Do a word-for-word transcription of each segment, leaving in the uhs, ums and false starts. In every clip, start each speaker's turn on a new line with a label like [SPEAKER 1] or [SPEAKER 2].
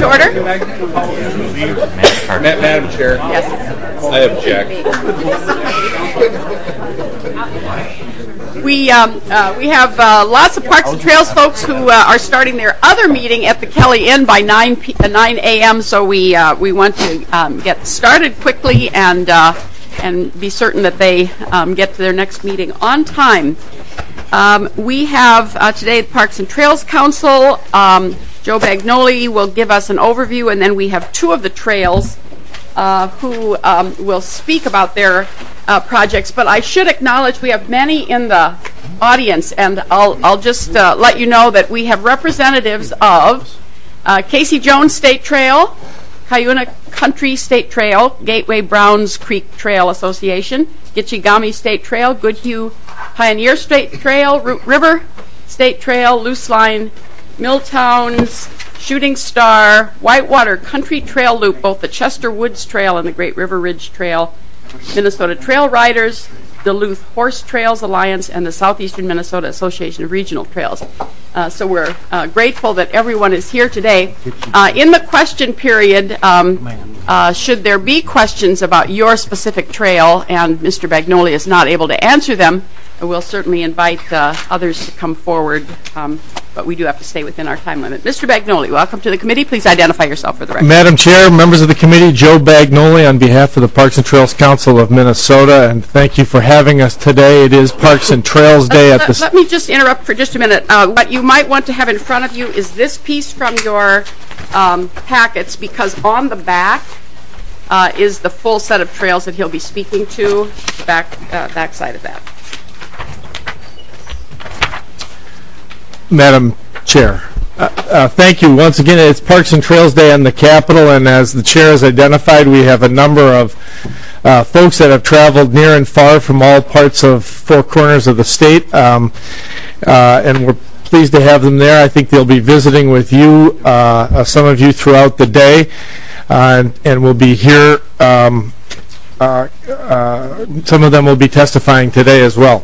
[SPEAKER 1] to order?
[SPEAKER 2] Ma Madam Chair.
[SPEAKER 1] Yes.
[SPEAKER 2] I object.
[SPEAKER 1] We um, uh, we have uh, lots of Parks and Trails folks who uh, are starting their other meeting at the Kelly Inn by nine a m So we uh, we want to um, get started quickly and uh, and be certain that they um, get to their next meeting on time. Um, we have uh, today the Parks and Trails Council. Um, Joe Bagnoli will give us an overview, and then we have two of the trails uh, who um, will speak about their uh, projects. But I should acknowledge we have many in the audience, and I'll, I'll just uh, let you know that we have representatives of uh, Casey Jones State Trail, Cuyuna Country State Trail, Gateway Browns Creek Trail Association, Gitchigami State Trail, Goodhue Pioneer State Trail, Root River State Trail, Loose Line, Milltowns, Shooting Star, Whitewater Country Trail Loop, both the Chester Woods Trail and the Great River Ridge Trail, Minnesota Trail Riders, Duluth Horse Trails Alliance, and the Southeastern Minnesota Association of Regional Trails. Uh, so we're uh, grateful that everyone is here today. Uh, in the question period, um, uh, should there be questions about your specific trail and Mister Bagnoli is not able to answer them, we'll certainly invite uh, others to come forward, um, but we do have to stay within our time limit. Mister Bagnoli, welcome to the committee. Please identify yourself for the record.
[SPEAKER 3] Madam Chair, members of the committee, Joe Bagnoli on behalf of the Parks and Trails Council of Minnesota, and thank you for having us today. It is Parks and Trails Day
[SPEAKER 1] let,
[SPEAKER 3] at
[SPEAKER 1] let,
[SPEAKER 3] the...
[SPEAKER 1] Let me just interrupt for just a minute. Uh, what you might want to have in front of you is this piece from your um, packets, because on the back uh, is the full set of trails that he'll be speaking to, back, uh, back side of that.
[SPEAKER 3] Madam Chair, uh, uh, thank you. Once again, it's Parks and Trails Day on the Capitol, and as the Chair has identified, we have a number of uh, folks that have traveled near and far from all parts of four corners of the state, um, uh, and we're pleased to have them there. I think they'll be visiting with you, uh, uh, some of you throughout the day, uh, and, and we'll be here. Um, uh, uh, some of them will be testifying today as well.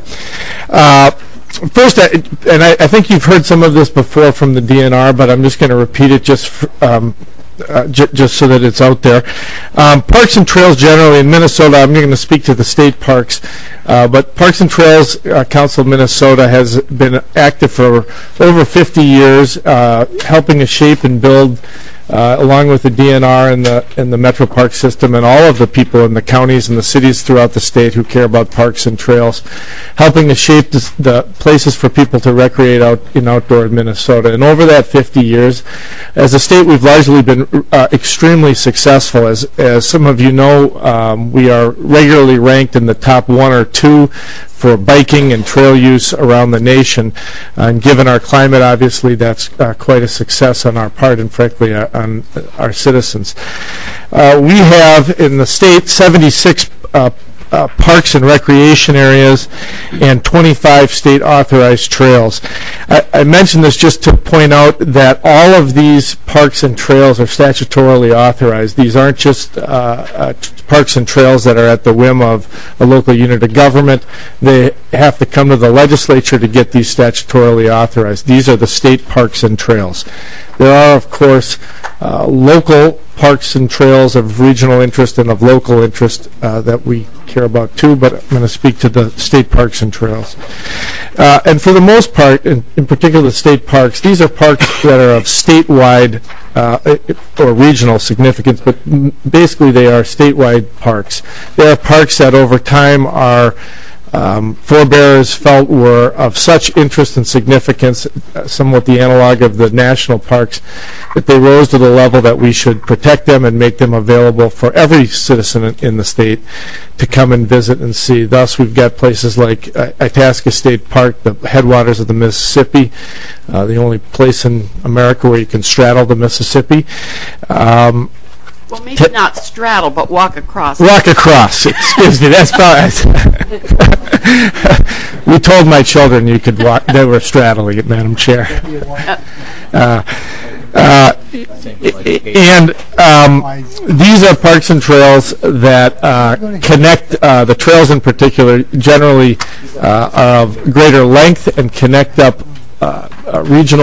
[SPEAKER 3] Uh, First, and I, I think you've heard some of this before from the D N R, but I'm just going to repeat it just for, um, uh, j just so that it's out there. Um, parks and Trails generally in Minnesota, I'm going to speak to the state parks, uh, but Parks and Trails uh, Council of Minnesota has been active for over fifty years, uh, helping to shape and build, Uh, along with the D N R and the and the Metro Park system and all of the people in the counties and the cities throughout the state who care about parks and trails, helping to shape this, the places for people to recreate out in outdoor Minnesota. And over that fifty years, as a state, we've largely been uh, extremely successful. As as some of you know, um, we are regularly ranked in the top one or two for biking and trail use around the nation. Uh, and given our climate, obviously, that's uh, quite a success on our part and, frankly, uh, on our citizens. Uh, we have in the state seventy-six uh, uh, parks and recreation areas and twenty-five state authorized trails. I, I mentioned this just to point out that all of these parks and trails are statutorily authorized. These aren't just uh, uh, parks and trails that are at the whim of a local unit of government. They have to come to the legislature to get these statutorily authorized. These are the state parks and trails. There are, of course, uh, local parks and trails of regional interest and of local interest uh, that we care about too, but I'm going to speak to the state parks and trails. Uh, and for the most part, in, in particular the state parks, these are parks that are of statewide uh, or regional significance, but m basically they are statewide parks. They are parks that over time are Um, forebears felt were of such interest and significance, uh, somewhat the analog of the national parks, that they rose to the level that we should protect them and make them available for every citizen in, in the state to come and visit and see. Thus, we've got places like uh, Itasca State Park, the headwaters of the Mississippi, uh, the only place in America where you can straddle the Mississippi. Um,
[SPEAKER 1] Well, maybe not straddle, but walk across.
[SPEAKER 3] Walk across. Excuse me. That's about. We told my children you could walk. They were straddling it, Madam Chair. Uh, uh, and um, these are parks and trails that uh, connect. Uh, the trails, in particular, generally uh, are of greater length and connect up uh, uh, regional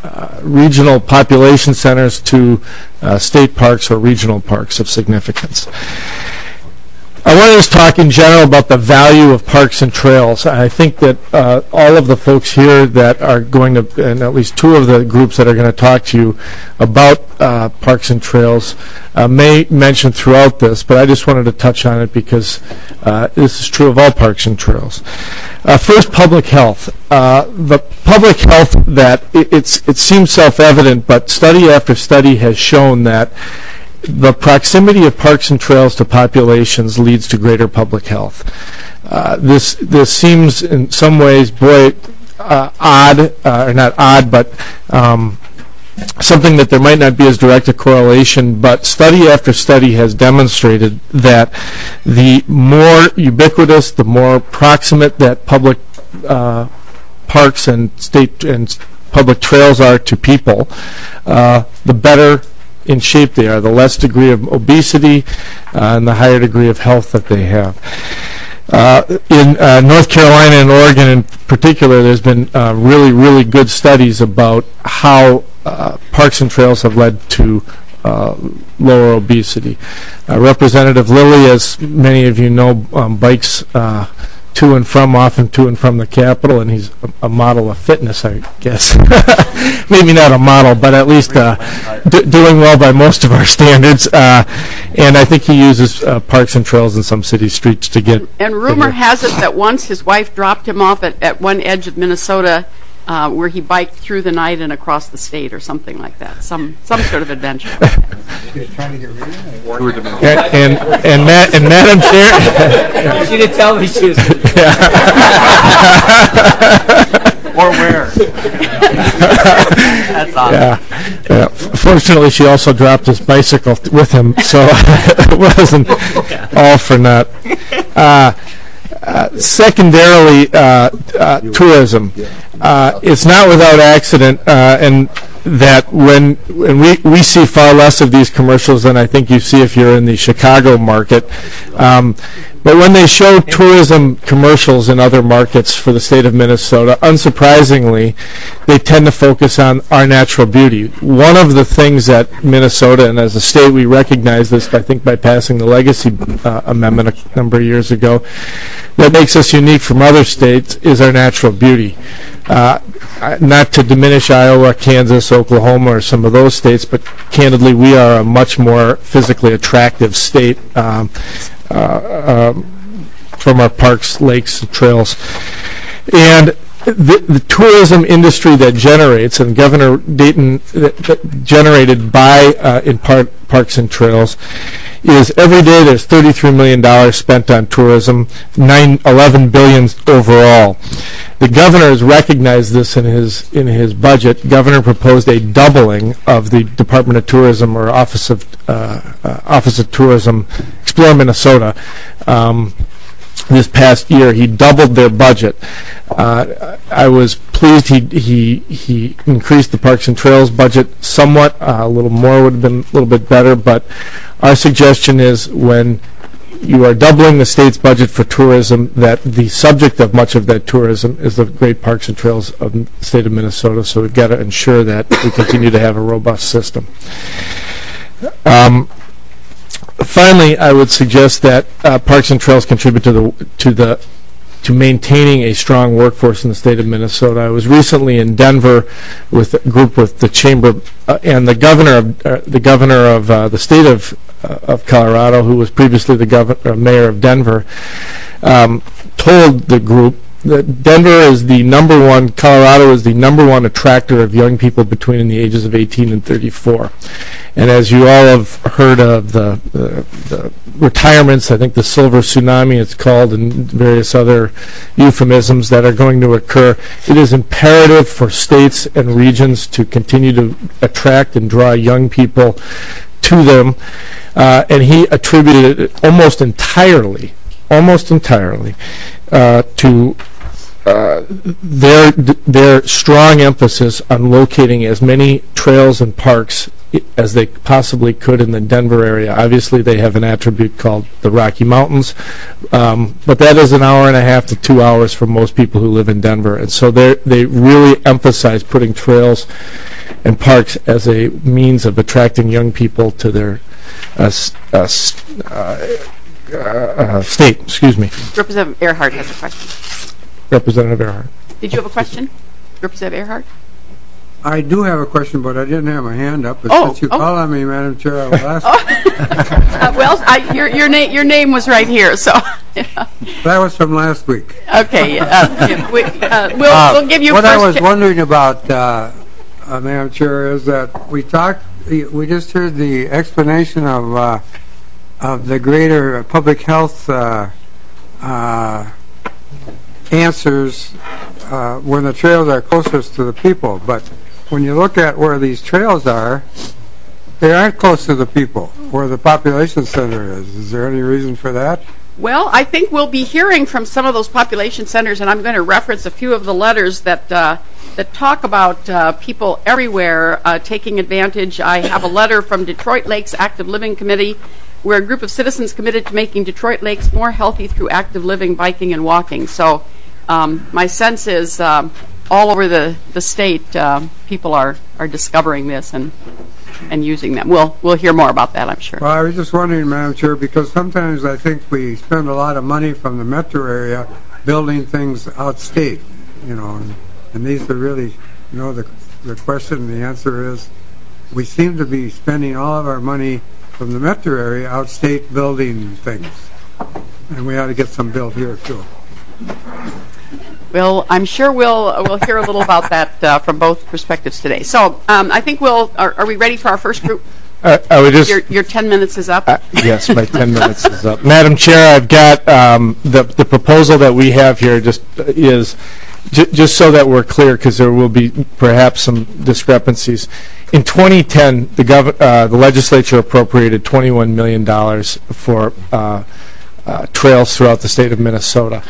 [SPEAKER 3] uh, regional population centers to uh, state parks or regional parks of significance. I want to just talk in general about the value of parks and trails. I think that uh, all of the folks here that are going to, and at least two of the groups that are going to talk to you about uh, parks and trails uh, may mention throughout this, but I just wanted to touch on it because uh, this is true of all parks and trails. Uh, first, public health. Uh, the public health that it, it's, it seems self-evident, but study after study has shown that the proximity of parks and trails to populations leads to greater public health. Uh, this this seems in some ways, boy, uh, odd, uh, or not odd, but um, something that there might not be as direct a correlation, but study after study has demonstrated that the more ubiquitous, the more proximate that public uh, parks and state and public trails are to people, uh, the better in shape they are, the less degree of obesity uh, and the higher degree of health that they have. Uh, in uh, North Carolina and Oregon in particular, there's been uh, really, really good studies about how uh, parks and trails have led to uh, lower obesity. Uh, Representative Lilly, as many of you know, um, bikes uh, to and from, often to and from the Capitol, and he's a, a model of fitness, I guess. Maybe not a model, but at least uh, d- doing well by most of our standards. Uh, and I think he uses uh, parks and trails in some city streets to get...
[SPEAKER 1] And rumor has it that once his wife dropped him off at, at one edge of Minnesota uh, where he biked through the night and across the state or something like that, some some sort of adventure.
[SPEAKER 4] Trying to get rid of it?
[SPEAKER 3] And, and, and, Ma- and Madam Chair...
[SPEAKER 5] She didn't tell me she was... Or where. That's awesome.
[SPEAKER 3] Yeah. Yeah. Fortunately, she also dropped his bicycle th- with him, so it wasn't all for naught. Uh, uh, secondarily, uh, uh, tourism. Uh, it's not without accident, uh, and that when, when we, we see far less of these commercials than I think you see if you're in the Chicago market. Um, But when they show tourism commercials in other markets for the state of Minnesota, unsurprisingly, they tend to focus on our natural beauty. One of the things that Minnesota, and as a state we recognize this, I think by passing the Legacy uh, Amendment a number of years ago, that makes us unique from other states is our natural beauty. Uh, not to diminish Iowa, Kansas, Oklahoma, or some of those states, but candidly we are a much more physically attractive state. Um, Uh, um, from our parks, lakes, and trails. And the, the tourism industry that generates, and Governor Dayton that, that generated by, uh, in part, Parks and Trails, is every day there's thirty-three million dollars spent on tourism, nine, eleven billion dollars overall. The governor has recognized this in his in his budget. The governor proposed a doubling of the Department of Tourism or Office of uh, uh, Office of Tourism, Explore Minnesota. Um, this past year, he doubled their budget. Uh, I was pleased he he he increased the Parks and Trails budget somewhat. Uh, a little more would have been a little bit better, but our suggestion is when you are doubling the state's budget for tourism, that the subject of much of that tourism is the great parks and trails of the state of Minnesota, so we've got to ensure that we continue to have a robust system. Um, finally, I would suggest that uh, parks and trails contribute to the to the to maintaining a strong workforce in the state of Minnesota. I was recently in Denver with a group with the chamber uh, and the governor of uh, the governor of uh, the state of uh, of Colorado, who was previously the governor uh, mayor of Denver, um, told the group that Denver is the number one, Colorado is the number one attractor of young people between the ages of eighteen and thirty-four. And as you all have heard of the, the, the retirements, I think the silver tsunami it's called, and various other euphemisms that are going to occur, it is imperative for states and regions to continue to attract and draw young people to them. Uh, and he attributed it almost entirely, almost entirely, uh, to Uh, their their strong emphasis on locating as many trails and parks as they possibly could in the Denver area. Obviously, they have an attribute called the Rocky Mountains, um, but that is an hour and a half to two hours for most people who live in Denver. And so they they really emphasize putting trails and parks as a means of attracting young people to their uh, uh, uh, uh, state. Excuse me.
[SPEAKER 1] Representative Earhart has a question.
[SPEAKER 3] Representative Earhart.
[SPEAKER 1] Did you have a question, Representative Earhart?
[SPEAKER 4] I do have a question, but I didn't have my hand up. But
[SPEAKER 1] Oh,
[SPEAKER 4] since you
[SPEAKER 1] oh.
[SPEAKER 4] call on me, Madam Chair, I will ask.
[SPEAKER 1] Uh, well, I, your your name your name was right here, so
[SPEAKER 4] That was from last week.
[SPEAKER 1] okay. Uh, we, uh, we'll
[SPEAKER 4] Uh,
[SPEAKER 1] we'll give you
[SPEAKER 4] What
[SPEAKER 1] first.
[SPEAKER 4] I was
[SPEAKER 1] cha-
[SPEAKER 4] wondering about, uh, uh, Madam Chair, is that we talked, we just heard the explanation of uh, of the greater public health uh, uh, answers uh, when the trails are closest to the people. But when you look at where these trails are, they aren't close to the people, where the population center is. Is there any reason for that?
[SPEAKER 1] Well, I think we'll be hearing from some of those population centers, and I'm going to reference a few of the letters that uh, that talk about uh, people everywhere uh, taking advantage. I have a letter from Detroit Lakes Active Living Committee. We're a group of citizens committed to making Detroit Lakes more healthy through active living, biking, and walking. So um, my sense is um, all over the, the state, uh, people are, are discovering this and and using them. We'll we'll hear more about that, I'm sure.
[SPEAKER 4] Well, I was just wondering, Madam Chair, because sometimes I think we spend a lot of money from the metro area building things outstate, you know, and, and these are really, you know, the, the question, the answer is we seem to be spending all of our money from the metro area outstate building things, and we ought to get some built here, too.
[SPEAKER 1] Well, I'm sure we'll we'll hear a little about that uh, from both perspectives today. So um, I think we'll. Are, are we ready for our first group?
[SPEAKER 3] Uh, I would just.
[SPEAKER 1] Your your ten minutes is up.
[SPEAKER 3] Uh, yes, my ten minutes is up. Madam Chair, I've got um, the the proposal that we have here. Just uh, is j- just so that we're clear, because there will be perhaps some discrepancies. In twenty ten, the gov- uh, the legislature appropriated twenty-one million dollars for uh, uh, trails throughout the state of Minnesota.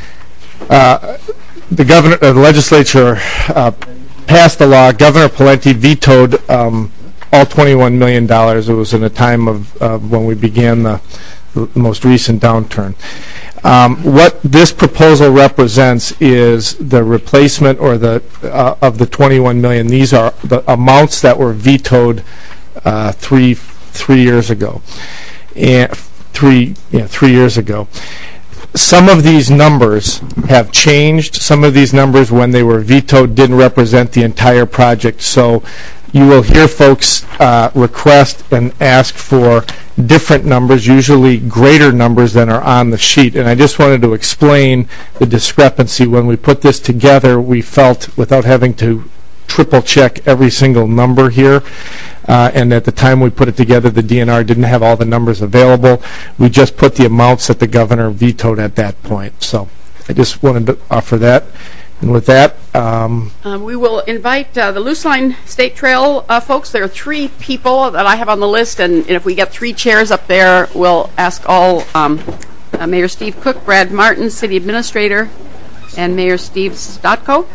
[SPEAKER 3] Uh, the governor, uh, the legislature uh, passed the law. Governor Pawlenty vetoed um, all twenty-one million dollars. It was in a time of uh, when we began the, the most recent downturn. Um, what this proposal represents is the replacement or the uh, of the twenty-one million. These are the amounts that were vetoed uh, three three years ago, and three yeah, three years ago. Some of these numbers have changed. Some of these numbers, when they were vetoed, didn't represent the entire project. So you will hear folks uh, request and ask for different numbers, usually greater numbers than are on the sheet. And I just wanted to explain the discrepancy. When we put this together, we felt, without having to triple check every single number here, uh, and at the time we put it together, the D N R didn't have all the numbers available. We just put the amounts that the governor vetoed at that point. So I just wanted to offer that. And with that, um,
[SPEAKER 1] Uh, we will invite uh, the Loose Line State Trail uh, folks. There are three people that I have on the list, and, and if we get three chairs up there, we'll ask all um, uh, Mayor Steve Cook, Brad Martin, City Administrator, and Mayor Steve Stotko,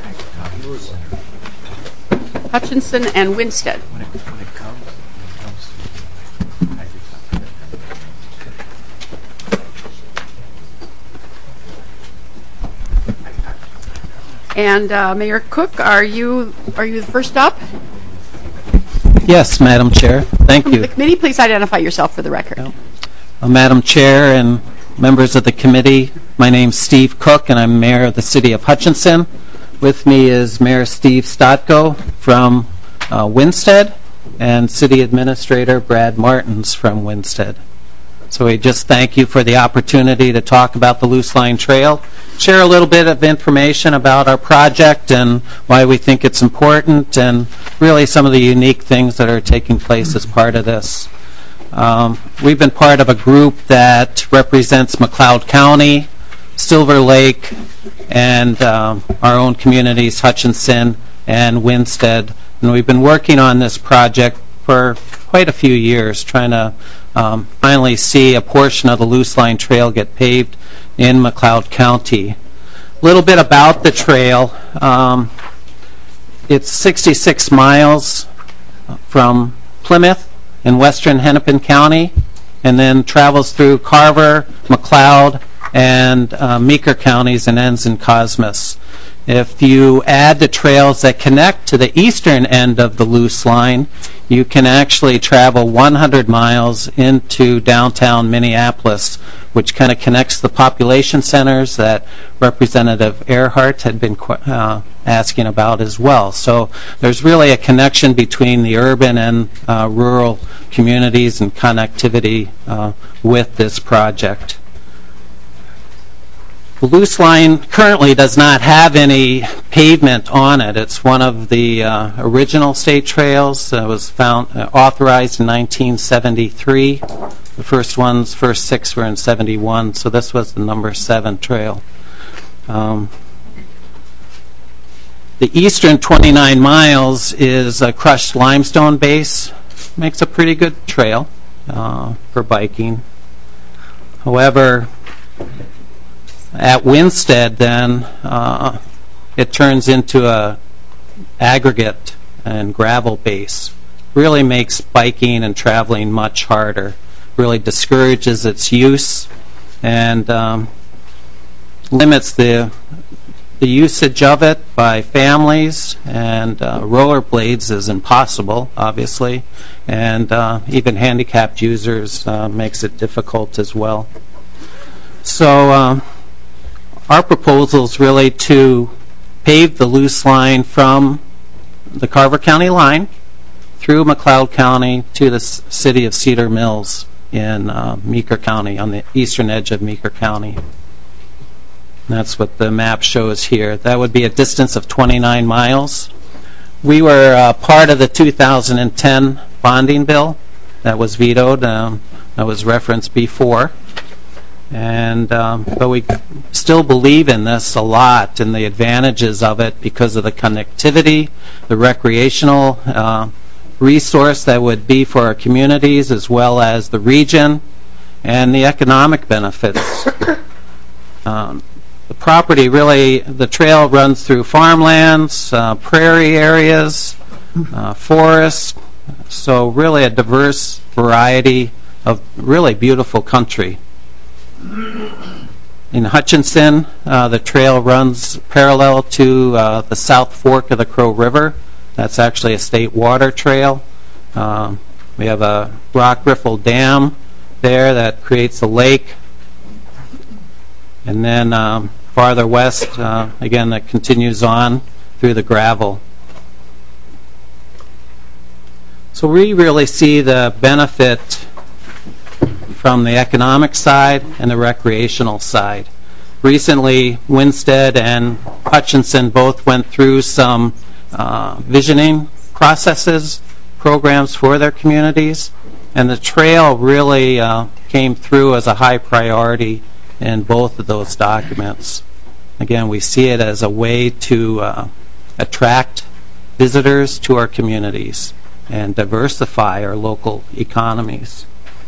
[SPEAKER 1] Hutchinson, and Winstead. And uh, Mayor Cook, are you are you the first up?
[SPEAKER 5] Yes, Madam Chair. Thank
[SPEAKER 1] From
[SPEAKER 5] you.
[SPEAKER 1] the committee, please identify yourself for the record.
[SPEAKER 5] Uh, Madam Chair and members of the committee, my name's Steve Cook, and I'm Mayor of the City of Hutchinson. With me is Mayor Steve Stotko from uh, Winstead and City Administrator Brad Martins from Winstead. So we just thank you for the opportunity to talk about the Loose Line Trail, share a little bit of information about our project and why we think it's important, and really some of the unique things that are taking place as part of this. Um, we've been part of a group that represents McLeod County, Silver Lake, and um, our own communities, Hutchinson and Winstead. And we've been working on this project for quite a few years, trying to um, finally see a portion of the Loose Line Trail get paved in McLeod County. A little bit about the trail. Um, it's sixty-six miles from Plymouth in western Hennepin County, and then travels through Carver, McLeod, and uh, Meeker counties and ends in Cosmos. If you add the trails that connect to the eastern end of the loose line, you can actually travel one hundred miles into downtown Minneapolis, which kind of connects the population centers that Representative Earhart had been uh, asking about as well. So there's really a connection between the urban and uh, rural communities and connectivity uh, with this project. The loose line currently does not have any pavement on it. It's one of the uh, original state trails that was found uh, authorized in nineteen seventy-three. The first ones, first six were in seventy-one, so this was the number seven trail. Um, the eastern twenty-nine miles is a crushed limestone base. Makes a pretty good trail uh, for biking. However, at Winstead, then, uh, it turns into a aggregate and gravel base. Really makes biking and traveling much harder. Really discourages its use and um, limits the the usage of it by families, and uh, rollerblades is impossible, obviously, and uh, even handicapped users uh, makes it difficult as well. So. Um, Our proposal is really to pave the loose line from the Carver County line through McLeod County to the s- city of Cedar Mills in uh, Meeker County, on the eastern edge of Meeker County. And that's what the map shows here. That would be a distance of twenty-nine miles. We were uh, part of the two thousand ten bonding bill that was vetoed, um, that was referenced before. And um, but we still believe in this a lot, and the advantages of it because of the connectivity, the recreational uh, resource that would be for our communities as well as the region, and the economic benefits. Um, the property really, the trail runs through farmlands, uh, prairie areas, uh, forests, so really a diverse variety of really beautiful country. In Hutchinson, uh, the trail runs parallel to uh, the South Fork of the Crow River. That's actually a state water trail. Um, we have a rock riffle dam there that creates a lake. And then um, farther west, uh, again, that continues on through the gravel. So we really see the benefit from the economic side and the recreational side. Recently, Winstead and Hutchinson both went through some uh, visioning processes, programs for their communities, and the trail really uh, came through as a high priority in both of those documents. Again, we see it as a way to uh, attract visitors to our communities and diversify our local economies.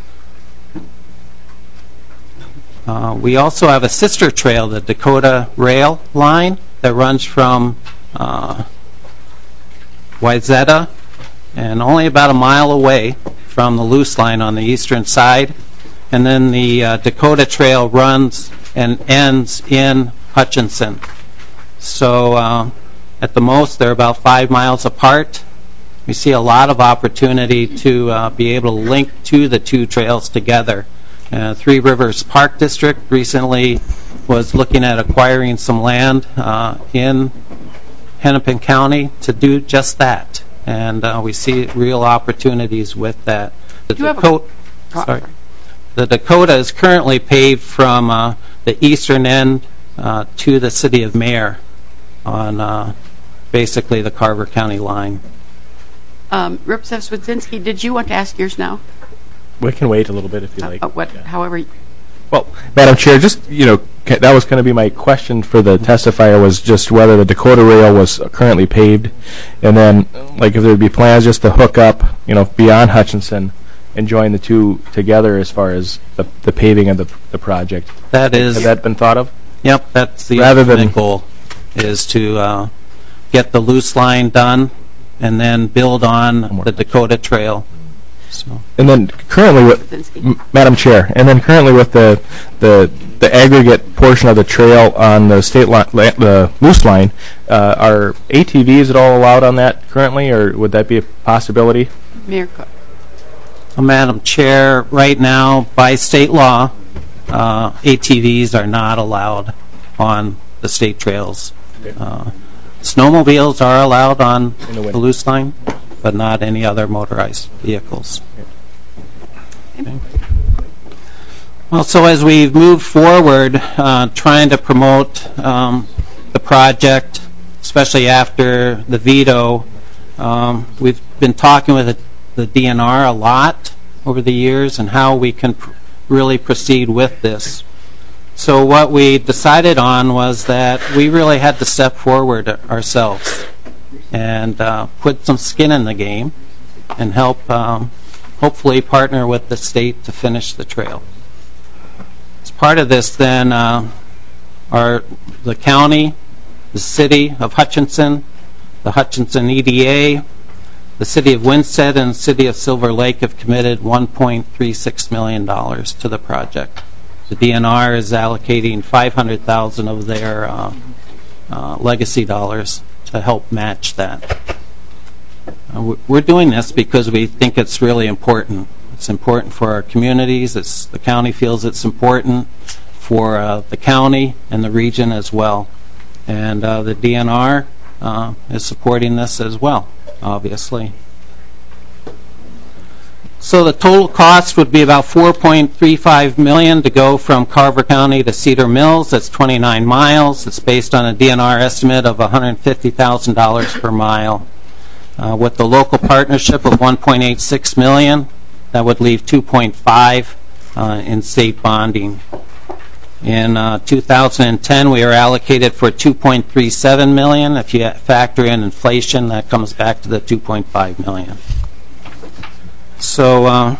[SPEAKER 5] Uh, we also have a sister trail, the Dakota Rail Line, that runs from uh, Wayzata and only about a mile away from the loose line on the eastern side. And then the uh, Dakota Trail runs and ends in Hutchinson. So uh, at the most, they're about five miles apart. We see a lot of opportunity to uh, be able to link to the two trails together. Uh, Three Rivers Park District recently was looking at acquiring some land uh, in Hennepin County to do just that, and uh, we see real opportunities with that. The
[SPEAKER 1] Do you have a-
[SPEAKER 5] Dakota, sorry, the Dakota is currently paved from uh, the eastern end uh, to the city of Mare on uh, basically the Carver County line.
[SPEAKER 1] Um, Representative Swedzinski, did you want to ask yours now?
[SPEAKER 2] We can wait a little bit if you like.
[SPEAKER 1] Uh, what, however, y-
[SPEAKER 2] Well, Madam Chair, just, you know, ca- that was going to be my question for the testifier, was just whether the Dakota Rail was currently paved, and then, like, if there would be plans just to hook up, you know, beyond Hutchinson and join the two together as far as the, the paving of the, the project.
[SPEAKER 5] That is,
[SPEAKER 2] Has that been thought of?
[SPEAKER 5] yep, that's the
[SPEAKER 2] Rather than-
[SPEAKER 5] ultimate goal, is to uh, get the loose line done and then build on
[SPEAKER 2] more
[SPEAKER 5] the Dakota Trail So.
[SPEAKER 2] And then currently with, M- Madam Chair, and then currently with the, the, the aggregate portion of the trail on the state line, the loose line, uh, are A T Vs at all allowed on that currently, or would that be a possibility?
[SPEAKER 1] Mayor Cook.
[SPEAKER 5] Well, Madam Chair, right now, by state law, uh, A T Vs are not allowed on the state trails. Uh, snowmobiles are allowed on the loose line, but not any other motorized vehicles. Okay. Well, so as we've moved forward, uh, trying to promote um, the project, especially after the veto, um, we've been talking with the, the D N R a lot over the years and how we can pr- really proceed with this. So what we decided on was that we really had to step forward ourselves and uh, put some skin in the game and help um, hopefully partner with the state to finish the trail. As part of this then, uh, our, the county, the city of Hutchinson, the Hutchinson E D A, the city of Winsted, and the city of Silver Lake have committed one point three six million dollars to the project. The D N R is allocating five hundred thousand dollars of their uh, uh, legacy dollars to help match that. Uh, we're doing this because we think it's really important. It's important for our communities. It's, the county feels it's important for uh, the county and the region as well. And uh, the D N R uh, is supporting this as well, obviously. So the total cost would be about four point three five million dollars to go from Carver County to Cedar Mills. That's twenty-nine miles. It's based on a D N R estimate of one hundred fifty thousand dollars per mile. Uh, with the local partnership of one point eight six million dollars, that would leave two point five uh, in state bonding. In uh, two thousand ten, we are allocated for two point three seven million dollars. If you factor in inflation, that comes back to the two point five million dollars. So uh,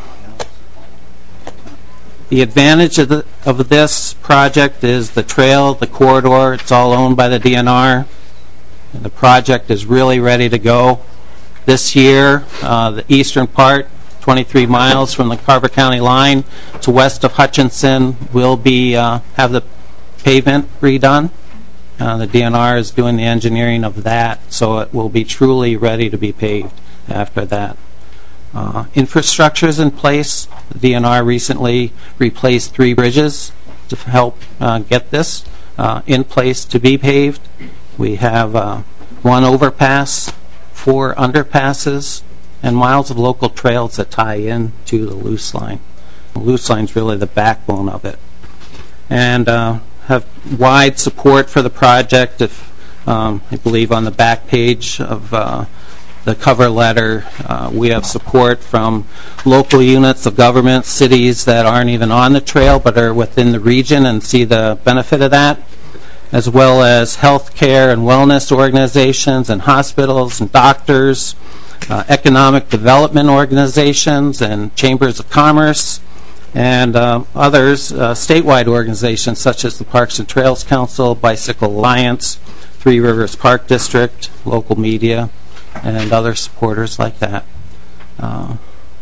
[SPEAKER 5] the advantage of, the, of this project is the trail, the corridor. It's all owned by the D N R. And the project is really ready to go. This year, uh, the eastern part, twenty-three miles from the Carver County line to west of Hutchinson, will be uh, have the pavement redone. Uh, the D N R is doing the engineering of that, so it will be truly ready to be paved after that. Uh, infrastructure is in place. The D N R recently replaced three bridges to help uh, get this uh, in place to be paved. We have uh, one overpass, four underpasses, and miles of local trails that tie in to the loose line. The loose line is really the backbone of it. And uh, have wide support for the project. If um, I believe on the back page of uh, the cover letter, uh, we have support from local units of government, cities that aren't even on the trail but are within the region and see the benefit of that, as well as healthcare and wellness organizations and hospitals and doctors, uh, economic development organizations and chambers of commerce, and uh, others, uh, statewide organizations such as the Parks and Trails Council, Bicycle Alliance, Three Rivers Park District, local media, and other supporters like that. Uh,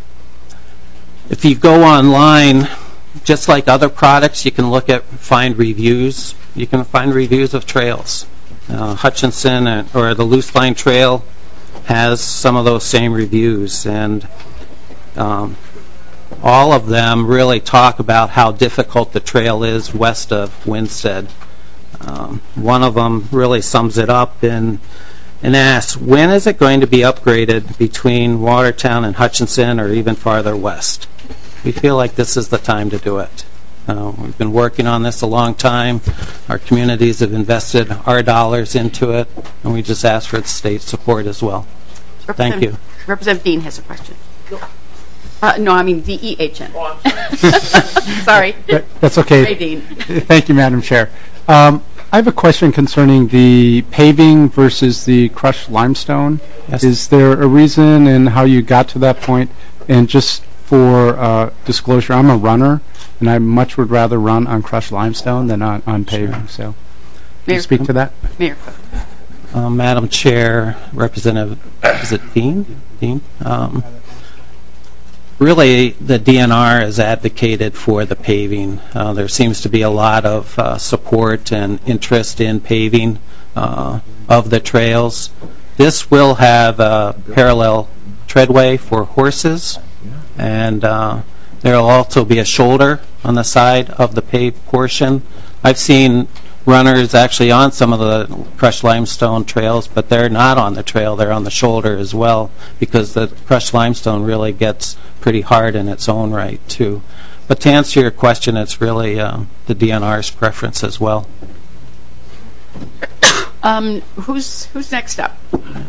[SPEAKER 5] if you go online, just like other products, you can look at, find reviews. You can find reviews of trails. Uh, Hutchinson uh, or the Loose Line Trail has some of those same reviews, and um, all of them really talk about how difficult the trail is west of Winsted. Um, one of them really sums it up in and asks, when is it going to be upgraded between Watertown and Hutchinson or even farther west? We feel like this is the time to do it. Uh, we've been working on this a long time. Our communities have invested our dollars into it, and we just ask for state support as well. Thank you.
[SPEAKER 1] Representative Dean has a question. Uh, no, I mean D E H N. Sorry.
[SPEAKER 6] That, that's okay.
[SPEAKER 1] Hey, Dean.
[SPEAKER 6] Thank you, Madam Chair. Um, I have a question concerning the paving versus the crushed limestone.
[SPEAKER 5] Yes.
[SPEAKER 6] Is there a reason and how you got to that point? And just for uh, disclosure, I'm a runner, and I much would rather run on crushed limestone than on, on paving.
[SPEAKER 5] Sure.
[SPEAKER 6] So, can
[SPEAKER 1] Mayor,
[SPEAKER 6] you speak to that?
[SPEAKER 1] Mayor.
[SPEAKER 5] Uh, Madam Chair, Representative, is it Dean? Dean? Um, really, the D N R has advocated for the paving. Uh, there seems to be a lot of uh, support and interest in paving uh, of the trails. This will have a parallel treadway for horses, and uh, there will also be a shoulder on the side of the paved portion. I've seen runners actually on some of the crushed limestone trails, but they're not on the trail, they're on the shoulder as well, because the crushed limestone really gets pretty hard in its own right too. But to answer your question, it's really uh, the D N R's preference as well.
[SPEAKER 1] Um, who's who's next up?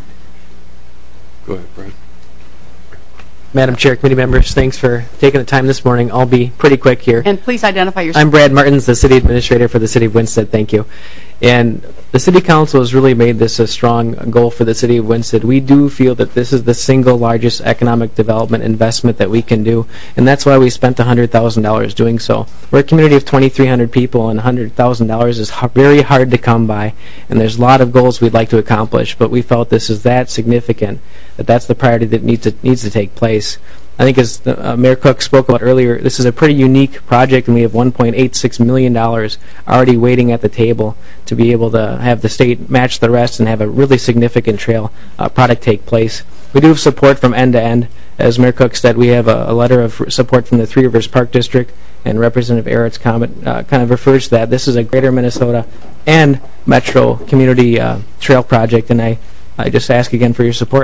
[SPEAKER 7] Go ahead, Brad.
[SPEAKER 8] Madam Chair, committee members, thanks for taking the time this morning. I'll be pretty quick here.
[SPEAKER 1] And please identify yourself.
[SPEAKER 8] I'm Brad Martins, the City Administrator for the City of Winsted. Thank you. And the City Council has really made this a strong goal for the City of Winsted. We do feel that this is the single largest economic development investment that we can do, and that's why we spent one hundred thousand dollars doing so. We're a community of twenty-three hundred people, and one hundred thousand dollars is h- very hard to come by, and there's a lot of goals we'd like to accomplish, but we felt this is that significant that that's the priority that needs to, needs to take place. I think as the, uh, Mayor Cook spoke about earlier, this is a pretty unique project, and we have one point eight six million dollars already waiting at the table to be able to have the state match the rest and have a really significant trail uh, product take place. We do have support from end to end. As Mayor Cook said, we have a, a letter of support from the Three Rivers Park District, and Representative Arrett's comment uh, kind of refers to that. This is a Greater Minnesota and Metro Community uh, Trail project, and I, I just ask again for your support.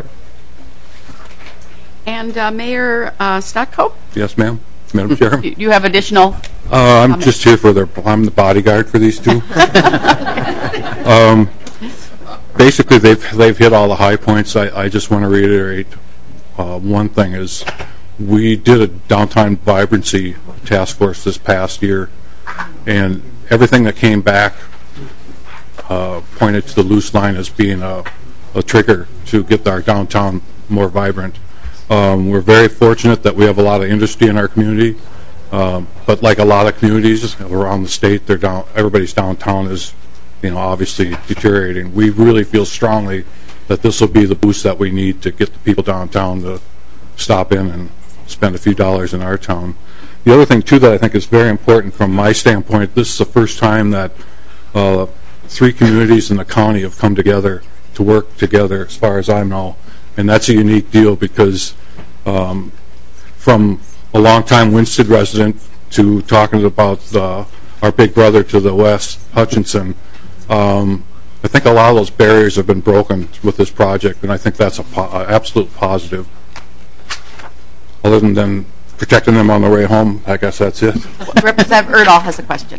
[SPEAKER 1] And uh, Mayor uh, Stotko?
[SPEAKER 7] Yes, ma'am. Madam Chair.
[SPEAKER 1] Do you have additional?
[SPEAKER 7] Uh, I'm
[SPEAKER 1] comments?
[SPEAKER 7] just here for their, I'm the bodyguard for these two. um, basically, they've, they've hit all the high points. I, I just want to reiterate uh, one thing is we did a downtown vibrancy task force this past year, and everything that came back uh, pointed to the loose line as being a, a trigger to get our downtown more vibrant. Um, we're very fortunate that we have a lot of industry in our community, um, but like a lot of communities around the state, they're down. Everybody's downtown is, you know, obviously deteriorating. We really feel strongly that this will be the boost that we need to get the people downtown to stop in and spend a few dollars in our town. The other thing too that I think is very important from my standpoint, this is the first time that uh, three communities in the county have come together to work together, as far as I know. And that's a unique deal because um, from a long-time Winsted resident to talking about uh, our big brother to the west, Hutchinson, um, I think a lot of those barriers have been broken with this project, and I think that's a po- uh, absolute positive. Other than, than protecting them on the way home, I guess that's it.
[SPEAKER 1] Representative Erdahl has a question.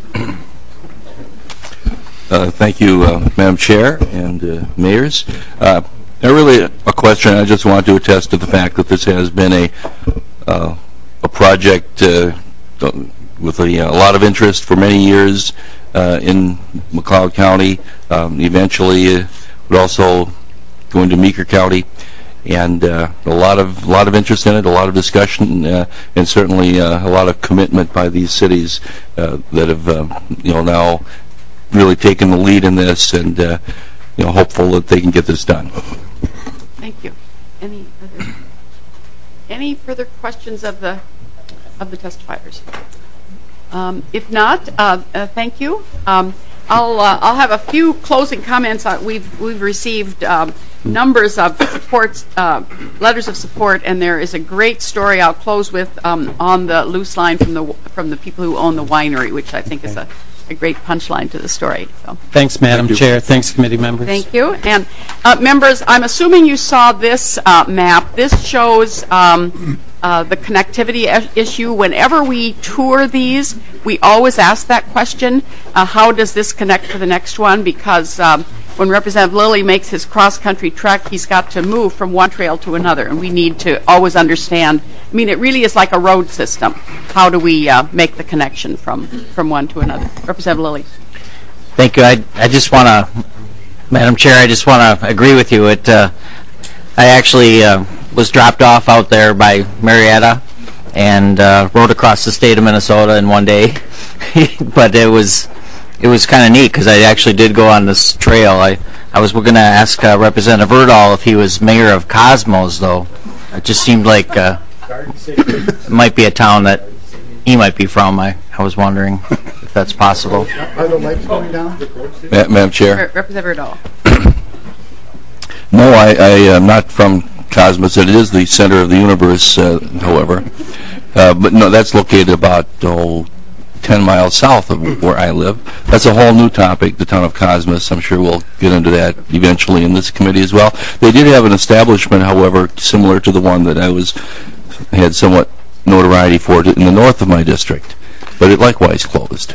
[SPEAKER 9] Uh, thank you, uh, Madam Chair and uh, mayors. Uh, Now, really, a question. I just want to attest to the fact that this has been a uh, a project uh, with a, a lot of interest for many years uh, in McLeod County. Um, eventually, uh, would also go into Meeker County, and uh, a lot of a lot of interest in it, a lot of discussion, uh, and certainly uh, a lot of commitment by these cities uh, that have uh, you know now really taken the lead in this, and uh, you know hopeful that they can get this done.
[SPEAKER 1] Thank you. Any other, any further questions of the of the testifiers? Um, if not, uh, uh, thank you. Um, I'll uh, I'll have a few closing comments. Uh, we've we've received um, numbers of supports, uh, letters of support, and there is a great story I'll close with um, on the loose line from the from the people who own the winery, which I think is a. a great punchline to the story. So.
[SPEAKER 5] Thanks, Madam
[SPEAKER 7] Thank
[SPEAKER 5] Chair. Thanks, committee members.
[SPEAKER 1] Thank you. And uh, members, I'm assuming you saw this uh, map. This shows um, uh, the connectivity issue. Whenever we tour these, we always ask that question, uh, how does this connect to the next one? Because um, when Representative Lilly makes his cross-country trek, he's got to move from one trail to another, and we need to always understand. I mean, it really is like a road system. How do we uh, make the connection from, from one to another? Representative Lilly.
[SPEAKER 10] Thank you. I, I just want to, Madam Chair, I just want to agree with you. It, uh, I actually uh, was dropped off out there by Marietta and uh, rode across the state of Minnesota in one day. But it was it was kind of neat because I actually did go on this trail. I, I was going to ask uh, Representative Erdahl if he was mayor of Cosmos, though. It just seemed like uh, it might be a town that he might be from. I, I was wondering if that's possible.
[SPEAKER 11] Are the lights going down?
[SPEAKER 9] Ma- Madam Chair?
[SPEAKER 1] Representative Riddle.
[SPEAKER 9] No, I, I am not from Cosmos. It is the center of the universe, uh, however. Uh, but no, that's located about oh, ten miles south of where I live. That's a whole new topic, the town of Cosmos. I'm sure we'll get into that eventually in this committee as well. They did have an establishment, however, similar to the one that I was had somewhat notoriety for in the north of my district, but it likewise closed.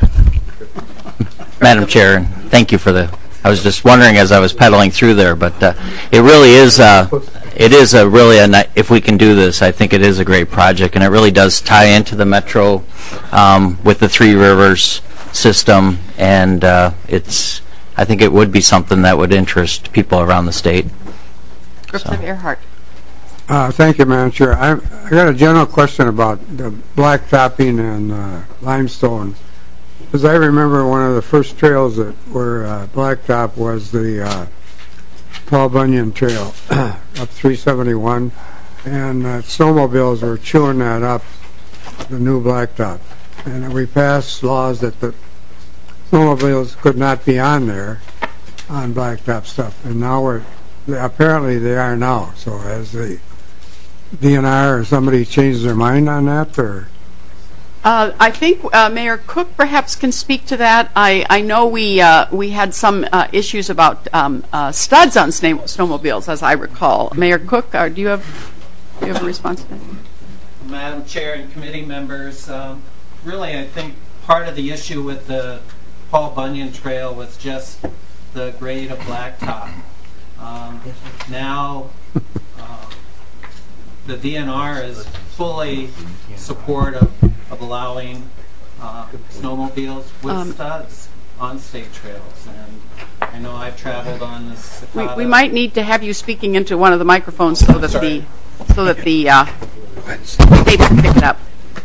[SPEAKER 10] Madam Chair, thank you for the. I was just wondering as I was pedaling through there, but uh, it really is. Uh, it is a really a. ni- If we can do this, I think it is a great project, and it really does tie into the metro um, with the Three Rivers system, and uh, it's. I think it would be something that would interest people around the state.
[SPEAKER 1] Representative Earhart.
[SPEAKER 4] Uh, thank you, Madam Chair. I, I got a general question about the blacktopping and uh, limestone. Because I remember one of the first trails that were uh, blacktop was the uh, Paul Bunyan Trail up three seventy-one, and uh, snowmobiles were chewing that up, the new blacktop. And we passed laws that the snowmobiles could not be on there on blacktop stuff, and now we're apparently they are now. So has the D N R or somebody changed their mind on that, or?
[SPEAKER 1] Uh, I think uh, Mayor Cook perhaps can speak to that. I, I know we uh, we had some uh, issues about um, uh, studs on snow- snowmobiles, as I recall. Mayor Cook, uh, do you have do you have a response to that?
[SPEAKER 5] Madam Chair and committee members, um, really I think part of the issue with the Paul Bunyan Trail was just the grade of blacktop. Um, now uh, the D N R is fully supportive of allowing uh, snowmobiles with
[SPEAKER 1] Um,
[SPEAKER 5] studs on state trails, and I know I've traveled on this.
[SPEAKER 1] We,
[SPEAKER 5] Cicada.
[SPEAKER 1] we might need to have you speaking into one of the microphones so that the so that the uh, tape can pick it up.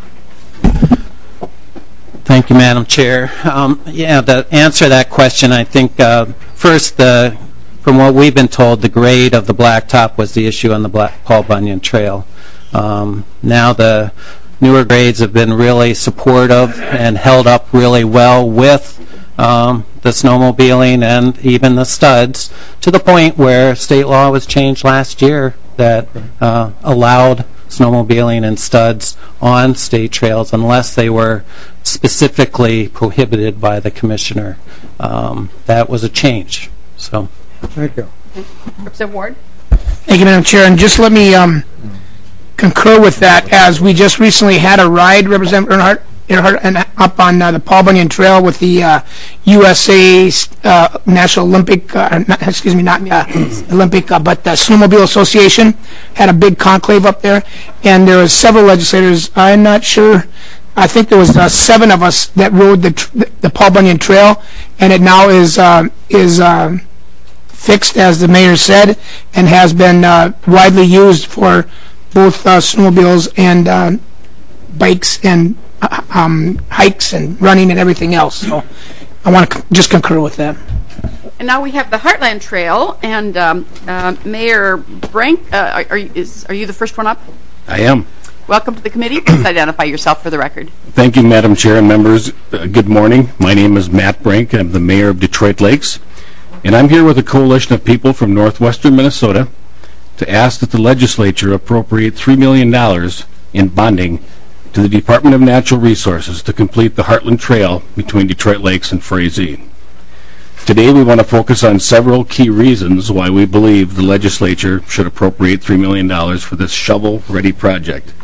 [SPEAKER 5] Thank you, Madam Chair. Um, yeah, to answer that question, I think uh, first, the, from what we've been told, the grade of the blacktop was the issue on the Black Paul Bunyan Trail. Um, now the newer grades have been really supportive and held up really well with um, the snowmobiling and even the studs, to the point where state law was changed last year that uh, allowed snowmobiling and studs on state trails unless they were specifically prohibited by the commissioner. Um, that was a change. So,
[SPEAKER 4] thank you.
[SPEAKER 1] Representative Ward.
[SPEAKER 12] Thank you, Madam Chair. And just let me um, concur with that, as we just recently had a ride, Representative Earhart, Earhart and up on uh, the Paul Bunyan Trail with the uh, U S A uh, National Olympic, uh, not, excuse me, not uh, Olympic, uh, but the Snowmobile Association had a big conclave up there, and there was several legislators. I'm not sure. I think there was uh, seven of us that rode the tr- the Paul Bunyan Trail, and it now is uh, is uh, fixed, as the mayor said, and has been uh, widely used for both uh, snowmobiles and uh, bikes and uh, um, hikes and running and everything else. So I want to c- just concur with that.
[SPEAKER 1] And now we have the Heartland Trail, and um, uh, Mayor Brink, uh, are, are, you, is, are you the first one up?
[SPEAKER 13] I am.
[SPEAKER 1] Welcome to the committee. Please identify yourself for the record.
[SPEAKER 13] Thank you, Madam Chair and members. Uh, good morning. My name is Matt Brink. I'm the mayor of Detroit Lakes, and I'm here with a coalition of people from northwestern Minnesota to ask that the legislature appropriate three million dollars in bonding to the Department of Natural Resources to complete the Heartland Trail between Detroit Lakes and Frazee. Today we want to focus on several key reasons why we believe the legislature should appropriate three million dollars for this shovel-ready project.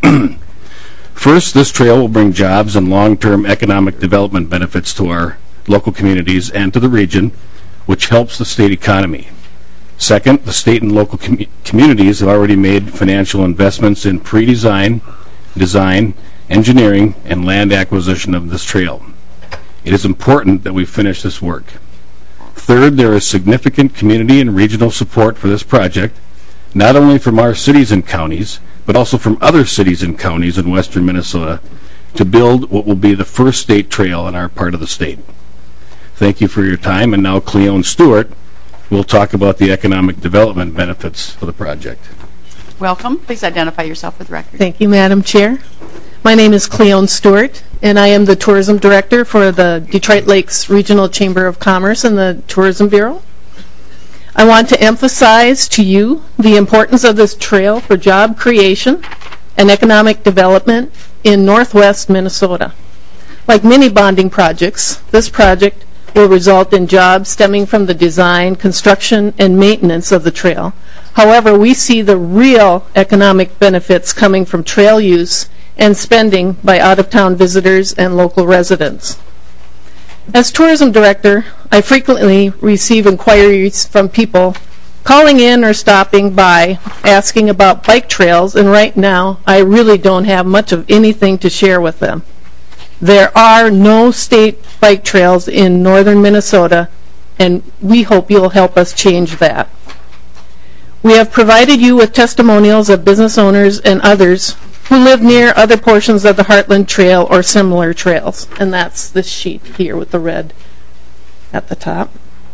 [SPEAKER 13] First, this trail will bring jobs and long-term economic development benefits to our local communities and to the region, which helps the state economy. Second, the state and local com- communities have already made financial investments in pre-design, design, engineering, and land acquisition of this trail. It is important that we finish this work. Third, there is significant community and regional support for this project, not only from our cities and counties, but also from other cities and counties in western Minnesota, to build what will be the first state trail in our part of the state. Thank you for your time, and now Cleone Stewart will talk about the economic development benefits of the project.
[SPEAKER 1] Welcome. Please identify yourself for the record.
[SPEAKER 11] Thank you, Madam Chair. My name is Cleone Stewart, and I am the Tourism Director for the Detroit Lakes Regional Chamber of Commerce and the Tourism Bureau. I want to emphasize to you the importance of this trail for job creation and economic development in northwest Minnesota. Like many bonding projects, this project will result in jobs stemming from the design, construction, and maintenance of the trail. However, we see the real economic benefits coming from trail use and spending by out-of-town visitors and local residents. As tourism director, I frequently receive inquiries from people calling in or stopping by asking about bike trails, and right now I really don't have much of anything to share with them. There are no state bike trails in northern Minnesota, and we hope you'll help us change that. We have provided you with testimonials of business owners and others who live near other portions of the Heartland Trail or similar trails, and that's this sheet here with the red at the top.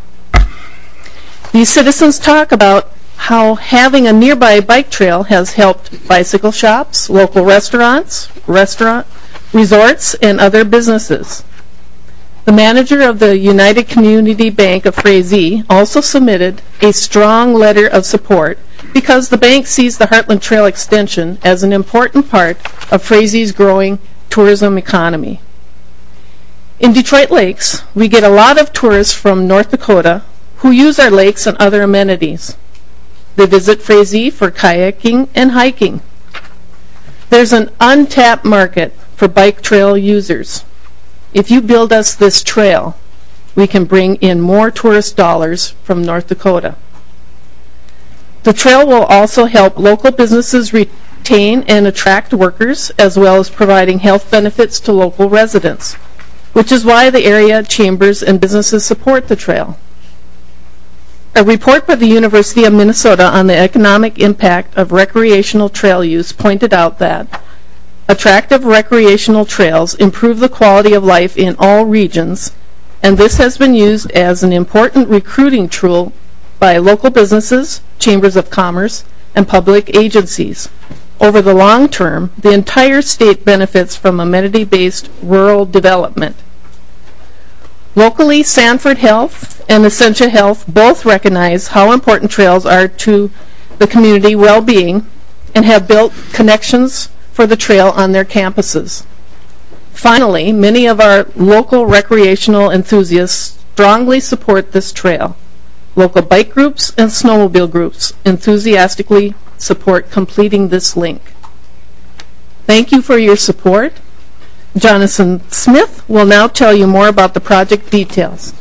[SPEAKER 11] These citizens talk about how having a nearby bike trail has helped bicycle shops, local restaurants, restaurant resorts, and other businesses. The manager of the United Community Bank of Frazee also submitted a strong letter of support because the bank sees the Heartland Trail extension as an important part of Frazee's growing tourism economy. In Detroit Lakes, we get a lot of tourists from North Dakota who use our lakes and other amenities. They visit Frazee for kayaking and hiking. There's an untapped market for bike trail users. If you build us this trail, we can bring in more tourist dollars from North Dakota. The trail will also help local businesses retain and attract workers, as well as providing health benefits to local residents, which is why the area chambers and businesses support the trail. A report by the University of Minnesota on the economic impact of recreational trail use pointed out that attractive recreational trails improve the quality of life in all regions, and this has been used as an important recruiting tool by local businesses, chambers of commerce, and public agencies. Over the long term, the entire state benefits from amenity-based rural development. Locally, Sanford Health and Essentia Health both recognize how important trails are to the community well-being and have built connections for the trail on their campuses. Finally, many of our local recreational enthusiasts strongly support this trail. Local bike groups and snowmobile groups enthusiastically support completing this link. Thank you for your support. Jonathan Smith will now tell you more about the project details.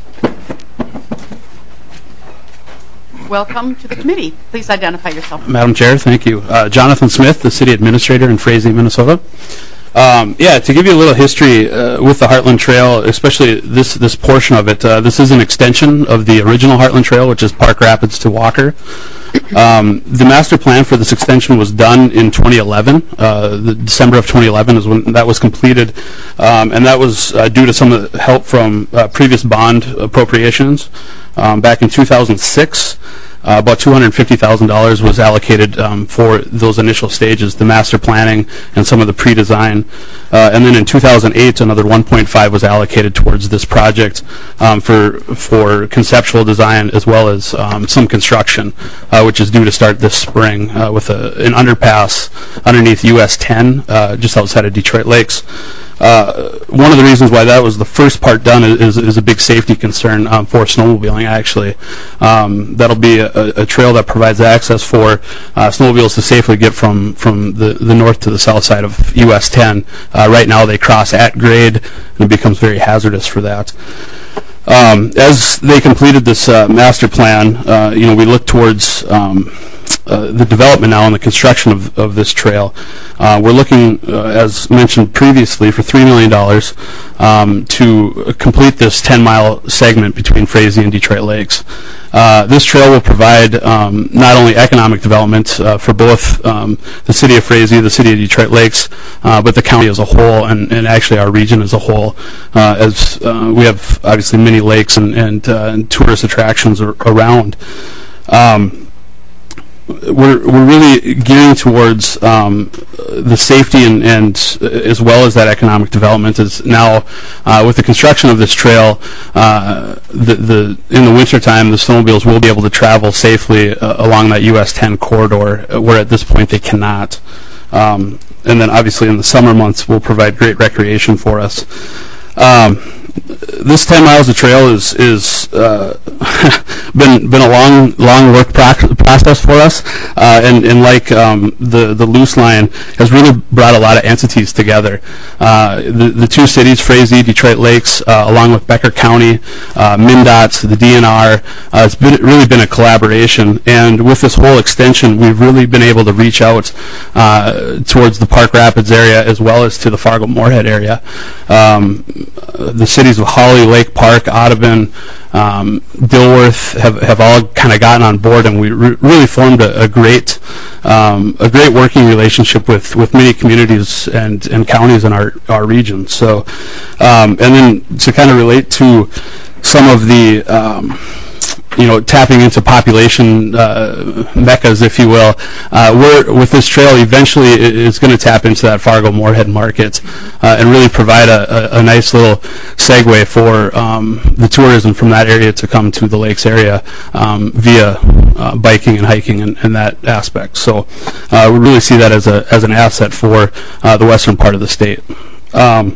[SPEAKER 1] Welcome to the committee. Please identify yourself.
[SPEAKER 14] Madam Chair, thank you. Uh, Jonathan Smith, the City Administrator in Frazee, Minnesota. Um, yeah, to give you a little history uh, with the Heartland Trail, especially this this portion of it, uh, this is an extension of the original Heartland Trail, which is Park Rapids to Walker. Um, the master plan for this extension was done in twenty eleven. Uh, the December of twenty eleven is when that was completed, um, and that was uh, due to some of the help from uh, previous bond appropriations. Um, back in two thousand six, uh, about two hundred fifty thousand dollars was allocated um, for those initial stages, the master planning and some of the pre-design. Uh, and then in two thousand eight, another one point five was allocated towards this project um, for for conceptual design as well as um, some construction, uh, which is due to start this spring uh, with a, an underpass underneath U S ten uh, just outside of Detroit Lakes. Uh, one of the reasons why that was the first part done is, is a big safety concern um, for snowmobiling, actually. Um, that'll be a, a trail that provides access for uh, snowmobiles to safely get from, from the, the north to the south side of U S ten. Uh, right now they cross at grade, and it becomes very hazardous for that. Um, as they completed this uh, master plan, uh, you know, we look towards um, Uh, the development now and the construction of, of this trail. Uh, we're looking, uh, as mentioned previously, for three million dollars um, to complete this ten mile segment between Frazee and Detroit Lakes. Uh, this trail will provide um, not only economic development uh, for both um, the city of Frazee, the city of Detroit Lakes, uh, but the county as a whole, and, and actually our region as a whole, uh, as uh, we have obviously many lakes and, and, uh, and tourist attractions ar around. Um, we're we're really gearing towards um, the safety and, and uh, as well as that economic development. Is now uh, with the construction of this trail, uh, the the in the wintertime the snowmobiles will be able to travel safely uh, along that U S ten corridor, uh, where at this point they cannot. Um, and then obviously in the summer months will provide great recreation for us. Um, this ten miles of trail is is uh, been been a long long work proc- process for us, uh, and and like um, the the loose line has really brought a lot of entities together. Uh, the the two cities, Frazee, Detroit Lakes, uh, along with Becker County, uh, MnDOT, the D N R. Uh, it's been really been a collaboration, and with this whole extension, we've really been able to reach out uh, towards the Park Rapids area as well as to the Fargo-Moorhead area. Um, the cities of Holly, Lake Park, Audubon, um, Dilworth have, have all kind of gotten on board, and we re- really formed a, a great um, a great working relationship with, with many communities and, and counties in our, our region. So, um, and then to kind of relate to some of the um, you know, tapping into population uh, meccas, if you will. Uh, we're, with this trail, eventually it is going to tap into that Fargo-Moorhead market uh, and really provide a, a, a nice little segue for um, the tourism from that area to come to the lakes area um, via uh, biking and hiking and, and that aspect. So uh, we really see that as a as an asset for uh, the western part of the state. Um,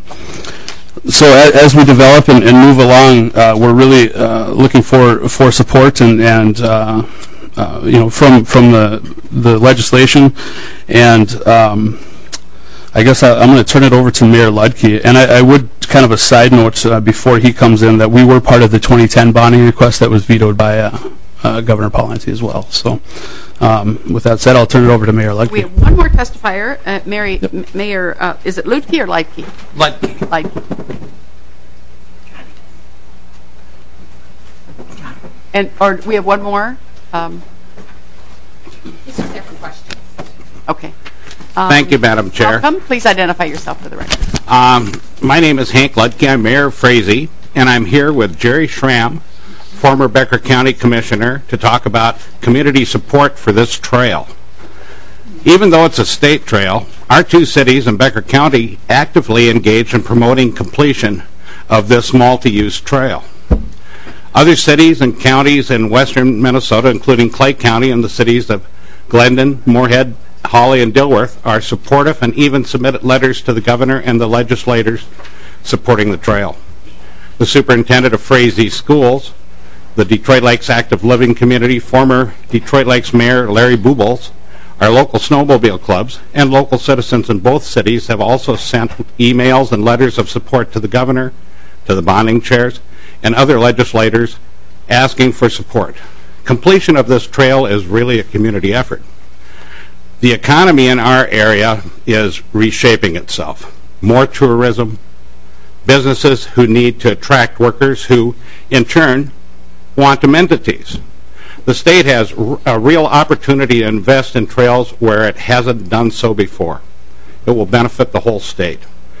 [SPEAKER 14] So as we develop and, and move along, uh, we're really uh, looking for for support and and uh, uh, you know from from the the legislation, and um, I guess I, I'm going to turn it over to Mayor Ludke. And I, I would kind of a side note uh, before he comes in that we were part of the twenty ten bonding request that was vetoed by uh, uh, Governor Pawlenty as well. So. Um, with that said, I'll turn it over to Mayor Ludke.
[SPEAKER 1] We have one more testifier, uh, Mary, yep. M- Mayor. Uh, is it Ludke or Leitke?
[SPEAKER 15] Ludke.
[SPEAKER 1] Leitke. And or we have one more. Um, He's just there for questions. Okay. Um,
[SPEAKER 15] Thank you, Madam Chair.
[SPEAKER 1] Welcome. Please identify yourself for the record.
[SPEAKER 15] Um, my name is Hank Ludke. I'm Mayor of Frazee, and I'm here with Jerry Schramm, former Becker County Commissioner, to talk about community support for this trail. Even though it's a state trail, our two cities and Becker County actively engage in promoting completion of this multi-use trail. Other cities and counties in western Minnesota, including Clay County and the cities of Glendon, Moorhead, Holly, and Dilworth, are supportive and even submitted letters to the governor and the legislators supporting the trail. The superintendent of Frazee Schools, the Detroit Lakes Active Living Community, former Detroit Lakes Mayor Larry Bubels, our local snowmobile clubs, and local citizens in both cities have also sent emails and letters of support to the governor, to the bonding chairs, and other legislators asking for support. Completion of this trail is really a community effort. The economy in our area is reshaping itself. More tourism, businesses who need to attract workers who, in turn, want amenities. The state has r- a real opportunity to invest in trails where it hasn't done so before. It will benefit the whole state.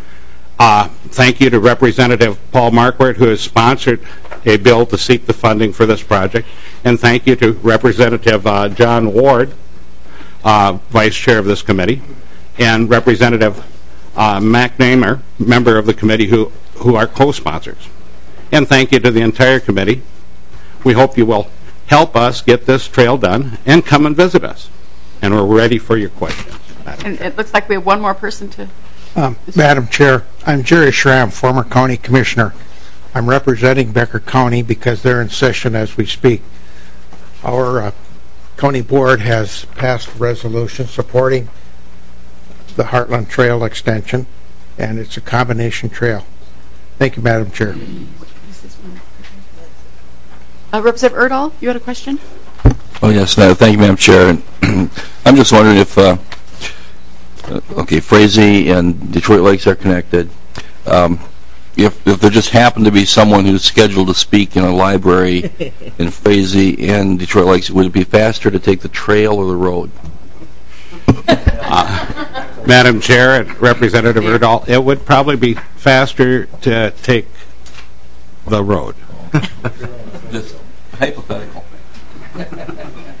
[SPEAKER 15] Uh, thank you to Representative Paul Marquardt, who has sponsored a bill to seek the funding for this project, and thank you to Representative uh, John Ward, uh, Vice Chair of this committee, and Representative uh, Mac Namer, member of the committee, who, who are co-sponsors. And thank you to the entire committee. We hope you will help us get this trail done and come and visit us. And we're ready for your questions.
[SPEAKER 1] And it looks like we have one more person to...
[SPEAKER 16] Um, Madam Chair, I'm Jerry Schramm, former County Commissioner. I'm representing Becker County because they're in session as we speak. Our uh, county board has passed a resolution supporting the Heartland Trail extension, and it's a combination trail. Thank you, Madam Chair.
[SPEAKER 1] Uh, Representative Erdahl, you had a question?
[SPEAKER 9] Oh, yes. No, thank you, Madam Chair. I'm just wondering if, uh, uh, okay, Frazee and Detroit Lakes are connected. Um, if, if there just happened to be someone who's scheduled to speak in a library in Frazee and Detroit Lakes, would it be faster to take the trail or the road?
[SPEAKER 15] Uh, Madam Chair and Representative Erdahl, it would probably be faster to take the road.
[SPEAKER 9] Just hypothetical.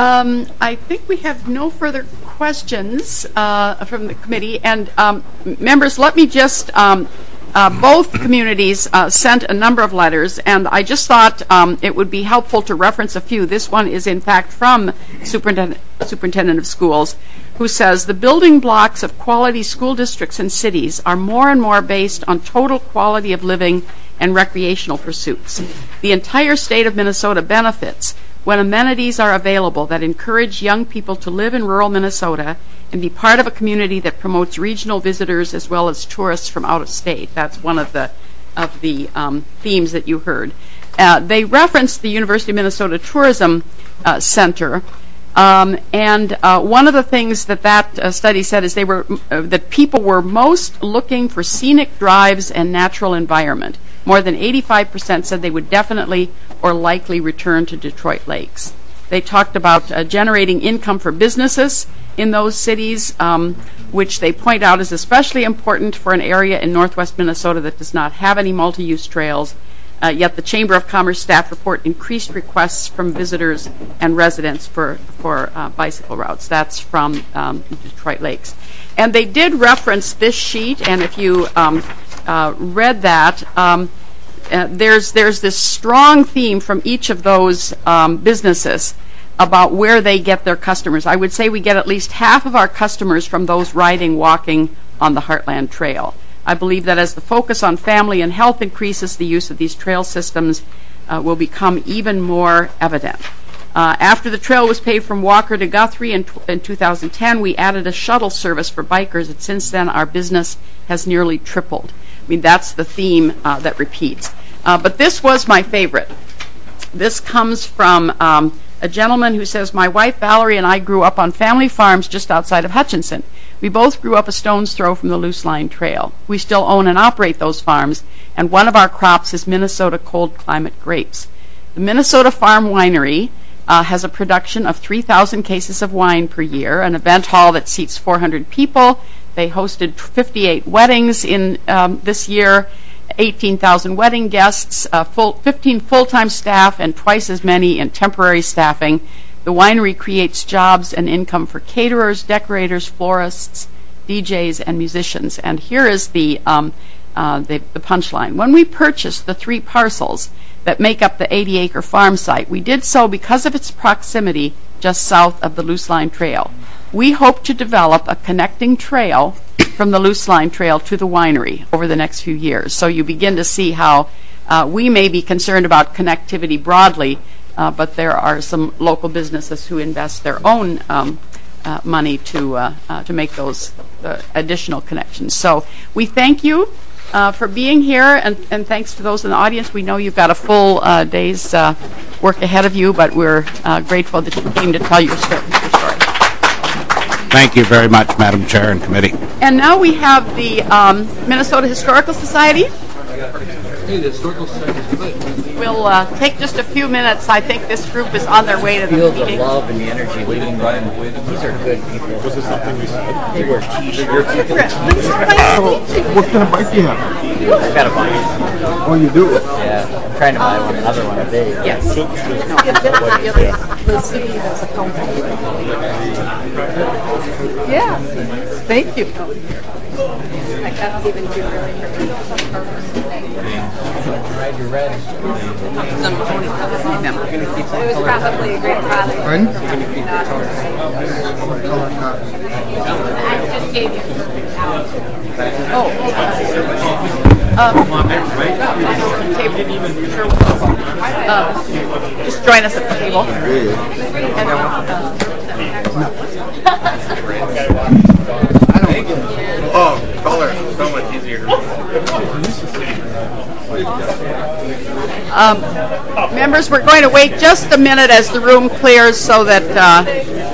[SPEAKER 1] Um, I think we have no further questions uh, from the committee. And um, members, let me just, um, uh, both communities uh, sent a number of letters, and I just thought um, it would be helpful to reference a few. This one is, in fact, from Superintendent, Superintendent of Schools, who says, the building blocks of quality school districts and cities are more and more based on total quality of living and recreational pursuits. The entire state of Minnesota benefits when amenities are available that encourage young people to live in rural Minnesota and be part of a community that promotes regional visitors as well as tourists from out of state. That's one of the of the um, themes that you heard. Uh, they referenced the University of Minnesota Tourism uh, Center, um, and uh, one of the things that that uh, study said is they were uh, that people were most looking for scenic drives and natural environment. More than eighty-five percent said they would definitely or likely return to Detroit Lakes. They talked about uh, generating income for businesses in those cities, um, which they point out is especially important for an area in northwest Minnesota that does not have any multi-use trails. Uh, yet the Chamber of Commerce staff report increased requests from visitors and residents for, for uh, bicycle routes. That's from um, Detroit Lakes. And they did reference this sheet, and if you um, uh, read that, um, uh, there's, there's this strong theme from each of those um, businesses about where they get their customers. I would say we get at least half of our customers from those riding, walking on the Heartland Trail. I believe that as the focus on family and health increases, the use of these trail systems uh, will become even more evident. Uh, after the trail was paved from Walker to Guthrie in, in two thousand ten, we added a shuttle service for bikers, and since then our business has nearly tripled. I mean, that's the theme uh, that repeats. Uh, but this was my favorite. This comes from um, a gentleman who says, my wife Valerie and I grew up on family farms just outside of Hutchinson. We both grew up a stone's throw from the Loose Line Trail. We still own and operate those farms, and one of our crops is Minnesota cold climate grapes. The Minnesota Farm Winery uh, has a production of three thousand cases of wine per year, an event hall that seats four hundred people. They hosted fifty-eight weddings in um, this year, eighteen thousand wedding guests, uh, full, fifteen full-time staff, and twice as many in temporary staffing. The winery creates jobs and income for caterers, decorators, florists, D Js, and musicians. And here is the, um, uh, the, the punchline. When we purchased the three parcels that make up the eighty-acre farm site, we did so because of its proximity just south of the Loose Line Trail. We hope to develop a connecting trail from the Loose Line Trail to the winery over the next few years. So you begin to see how uh, we may be concerned about connectivity broadly, Uh, but there are some local businesses who invest their own um, uh, money to uh, uh, to make those uh, additional connections. So we thank you uh, for being here, and, and thanks to those in the audience. We know you've got a full uh, day's uh, work ahead of you, but we're uh, grateful that you came to tell your story.
[SPEAKER 15] Thank you very much, Madam Chair and Committee.
[SPEAKER 1] And now we have the um, Minnesota Historical Society.
[SPEAKER 17] Hey, the Historical Society is good.
[SPEAKER 1] We'll uh, take just a few minutes. I think this group is on their way to the
[SPEAKER 10] Feel
[SPEAKER 1] meeting.
[SPEAKER 10] the love and the energy leading them. These are good people.
[SPEAKER 17] Was this something we said?
[SPEAKER 10] They wear t-shirts.
[SPEAKER 17] What kind of bike do you have?
[SPEAKER 10] I've got a bike.
[SPEAKER 17] Oh, you do?
[SPEAKER 10] Yeah, I'm trying to buy one, another one a day.
[SPEAKER 1] Yes. Yeah. Thank you.
[SPEAKER 18] I can't even do really
[SPEAKER 10] Ride your red.
[SPEAKER 18] It was probably a great product.
[SPEAKER 17] Pardon?
[SPEAKER 18] I just gave you.
[SPEAKER 1] Oh. Um, uh, just join us at the table. And, uh,
[SPEAKER 17] Oh, color. So much easier.
[SPEAKER 1] Um, members, we're going to wait just a minute as the room clears so that uh,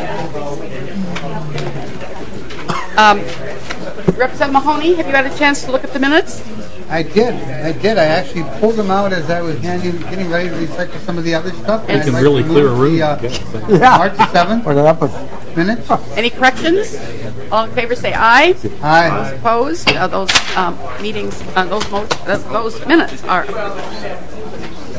[SPEAKER 1] um, Representative Mahoney, have you had a chance to look at the minutes?
[SPEAKER 19] I did. I did. I actually pulled them out as I was handing, getting ready to recycle some of the other stuff.
[SPEAKER 14] You can really clear a room.
[SPEAKER 19] The, uh, March seventh minutes.
[SPEAKER 1] Any corrections? All in favor say aye.
[SPEAKER 19] Aye.
[SPEAKER 1] Those opposed? Uh, those um, meetings, uh, those, mo- uh, those minutes are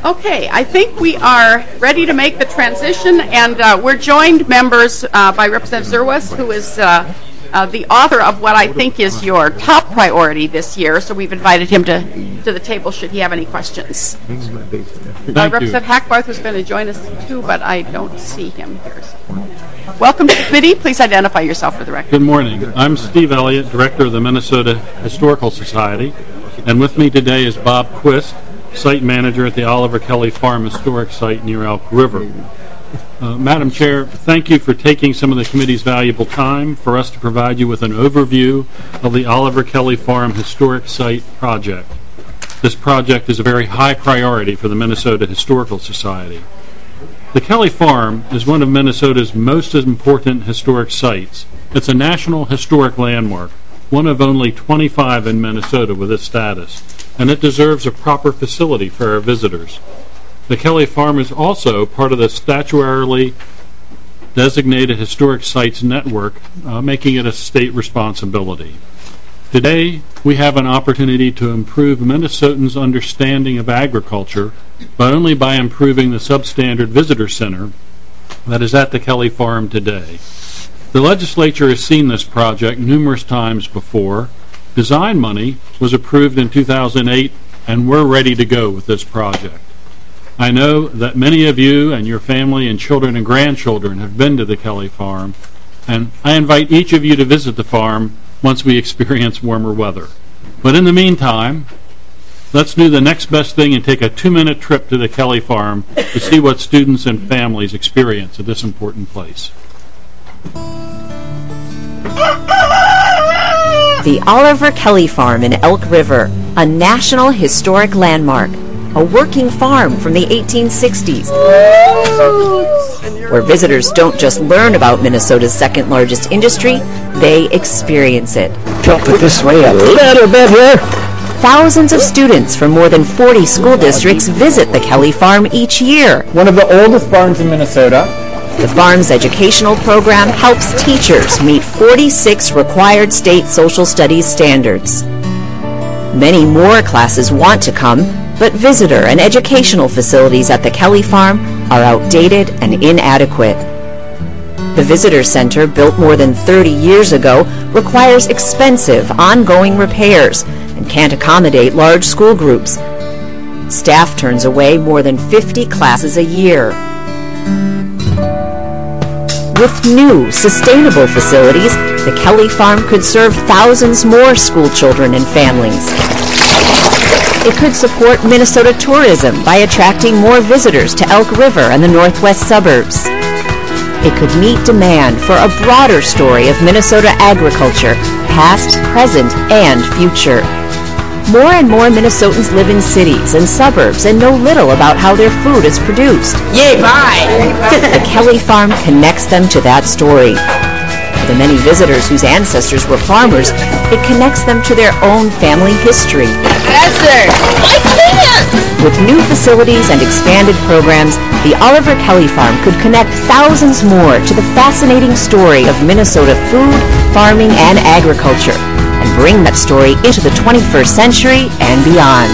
[SPEAKER 1] Okay, I think we are ready to make the transition, and uh, we're joined, members, uh, by Representative Zerwas, who is uh, uh, the author of what I think is your top priority this year, so we've invited him to, to the table should he have any questions. Uh, Representative Hackbarth was going to join us too, but I don't see him here. So. Welcome to the committee. Please identify yourself for the record.
[SPEAKER 20] Good morning. I'm Steve Elliott, Director of the Minnesota Historical Society, and with me today is Bob Quist, Site Manager at the Oliver Kelly Farm Historic Site near Elk River. Uh, Madam Chair, thank you for taking some of the committee's valuable time for us to provide you with an overview of the Oliver Kelly Farm Historic Site project. This project is a very high priority for the Minnesota Historical Society. The Kelly Farm is one of Minnesota's most important historic sites. It's a National Historic Landmark, one of only twenty-five in Minnesota with this status, and it deserves a proper facility for our visitors. The Kelly Farm is also part of the statutorily designated historic sites network, uh, making it a state responsibility. Today, we have an opportunity to improve Minnesotans' understanding of agriculture, but only by improving the substandard visitor center that is at the Kelly Farm today. The legislature has seen this project numerous times before. Design money was approved in two thousand eight, and we're ready to go with this project. I know that many of you and your family and children and grandchildren have been to the Kelly Farm, and I invite each of you to visit the farm once we experience warmer weather. But in the meantime, let's do the next best thing and take a two-minute trip to the Kelly Farm to see what students and families experience at this important place.
[SPEAKER 21] The Oliver Kelly Farm in Elk River, a National Historic Landmark, a working farm from the eighteen sixties, where visitors don't just learn about Minnesota's second largest industry, they experience it.
[SPEAKER 22] Put this way a little bit here.
[SPEAKER 21] Thousands of students from more than forty school districts visit the Kelly Farm each year.
[SPEAKER 22] One of the oldest farms in Minnesota.
[SPEAKER 21] The farm's educational program helps teachers meet forty-six required state social studies standards. Many more classes want to come, but visitor and educational facilities at the Kelly Farm are outdated and inadequate. The visitor center, built more than thirty years ago, requires expensive, ongoing repairs and can't accommodate large school groups. Staff turns away more than fifty classes a year. With new, sustainable facilities, the Kelly Farm could serve thousands more school children and families. It could support Minnesota tourism by attracting more visitors to Elk River and the northwest suburbs. It could meet demand for a broader story of Minnesota agriculture, past, present, and future. More and more Minnesotans live in cities and suburbs and know little about how their food is produced. Yay, bye! The Kelly Farm connects them to that story. For the many visitors whose ancestors were farmers, it connects them to their own family history. Esther, I can't! With new facilities and expanded programs, the Oliver Kelly Farm could connect thousands more to the fascinating story of Minnesota food, farming, and agriculture, and bring that story into the twenty-first century and beyond.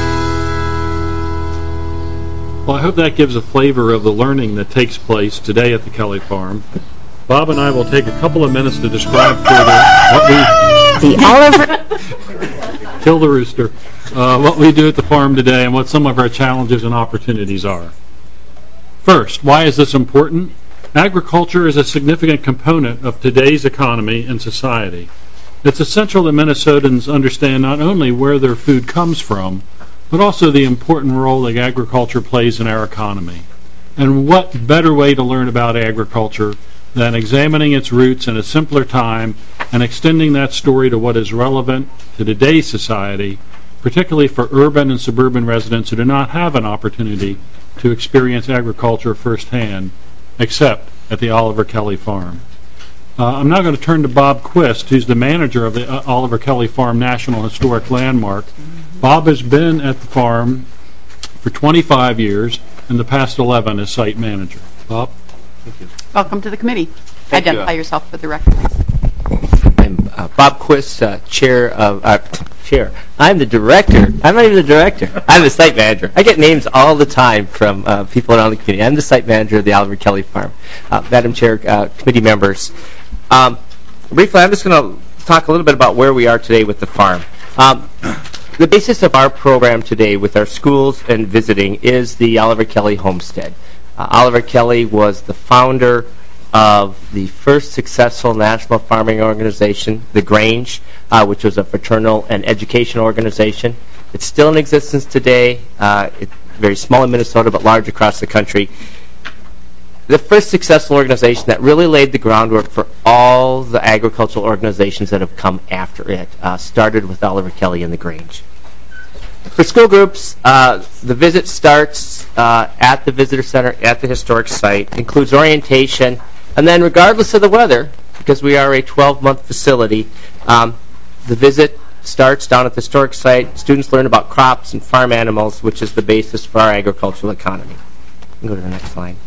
[SPEAKER 20] Well, I hope that gives a flavor of the learning that takes place today at the Kelly Farm. Bob and I will take a couple of minutes to describe further what we...
[SPEAKER 21] The Oliver...
[SPEAKER 20] Kill the rooster. Uh, what we do at the farm today and what some of our challenges and opportunities are. First, why is this important? Agriculture is a significant component of today's economy and society. It's essential that Minnesotans understand not only where their food comes from, but also the important role that agriculture plays in our economy. And what better way to learn about agriculture than examining its roots in a simpler time and extending that story to what is relevant to today's society, particularly for urban and suburban residents who do not have an opportunity to experience agriculture firsthand, except at the Oliver Kelly Farm. Uh, I'm now going to turn to Bob Quist, who's the manager of the uh, Oliver Kelly Farm National Historic Landmark. Bob has been at the farm for twenty-five years, and the past eleven as site manager. Bob?
[SPEAKER 1] Thank you. Welcome to the committee.
[SPEAKER 23] Thank
[SPEAKER 1] Identify
[SPEAKER 23] you.
[SPEAKER 1] yourself for the record.
[SPEAKER 23] I'm uh, Bob Quist, uh, chair of, uh,
[SPEAKER 2] Chair. I'm the director. I'm not even the director. I'm the site manager. I get names all the time from uh, people around the community. I'm the site manager of the Oliver Kelly Farm. Uh, Madam Chair, uh, committee members, um, briefly, I'm just going to talk a little bit about where we are today with the farm. Um, the basis of our program today with our schools and visiting is the Oliver Kelly Homestead. Uh, Oliver Kelly was the founder of the first successful national farming organization, the Grange, uh, which was a fraternal and educational organization. It's still in existence today. Uh, it's very small in Minnesota, but large across the country. The first successful organization that really laid the groundwork for all the agricultural organizations that have come after it, uh, started with Oliver Kelly and the Grange. For school groups, uh, the visit starts uh, at the visitor center at the historic site, includes orientation, and then regardless of the weather, because we are a twelve-month facility, um, the visit starts down at the historic site. Students learn about crops and farm animals, which is the basis for our agricultural economy. Go to the next slide.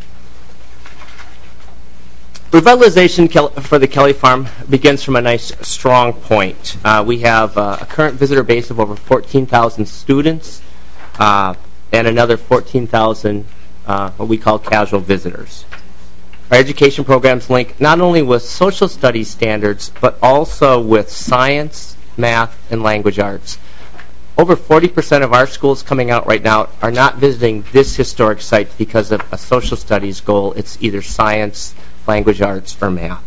[SPEAKER 2] Revitalization for the Kelly Farm begins from a nice, strong point. Uh, we have uh, a current visitor base of over fourteen thousand students uh, and another fourteen thousand uh, what we call casual visitors. Our education programs link not only with social studies standards, but also with science, math, and language arts. Over forty percent of our schools coming out right now are not visiting this historic site because of a social studies goal. It's either science, language arts, or math.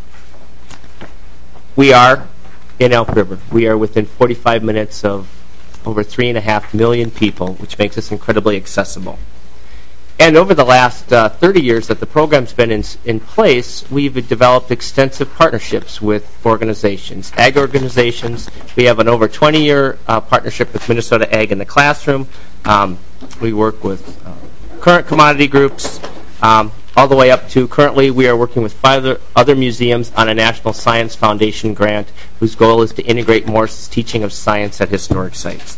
[SPEAKER 2] We are in Elk River. We are within forty-five minutes of over three and a half million people, which makes us incredibly accessible. And over the last uh, thirty years that the program's been in, in place, we've developed extensive partnerships with organizations, ag organizations. We have an over twenty-year uh, partnership with Minnesota Ag in the Classroom. Um, we work with uh, current commodity groups, um, all the way up to currently we are working with five other, other museums on a National Science Foundation grant whose goal is to integrate more teaching of science at historic sites.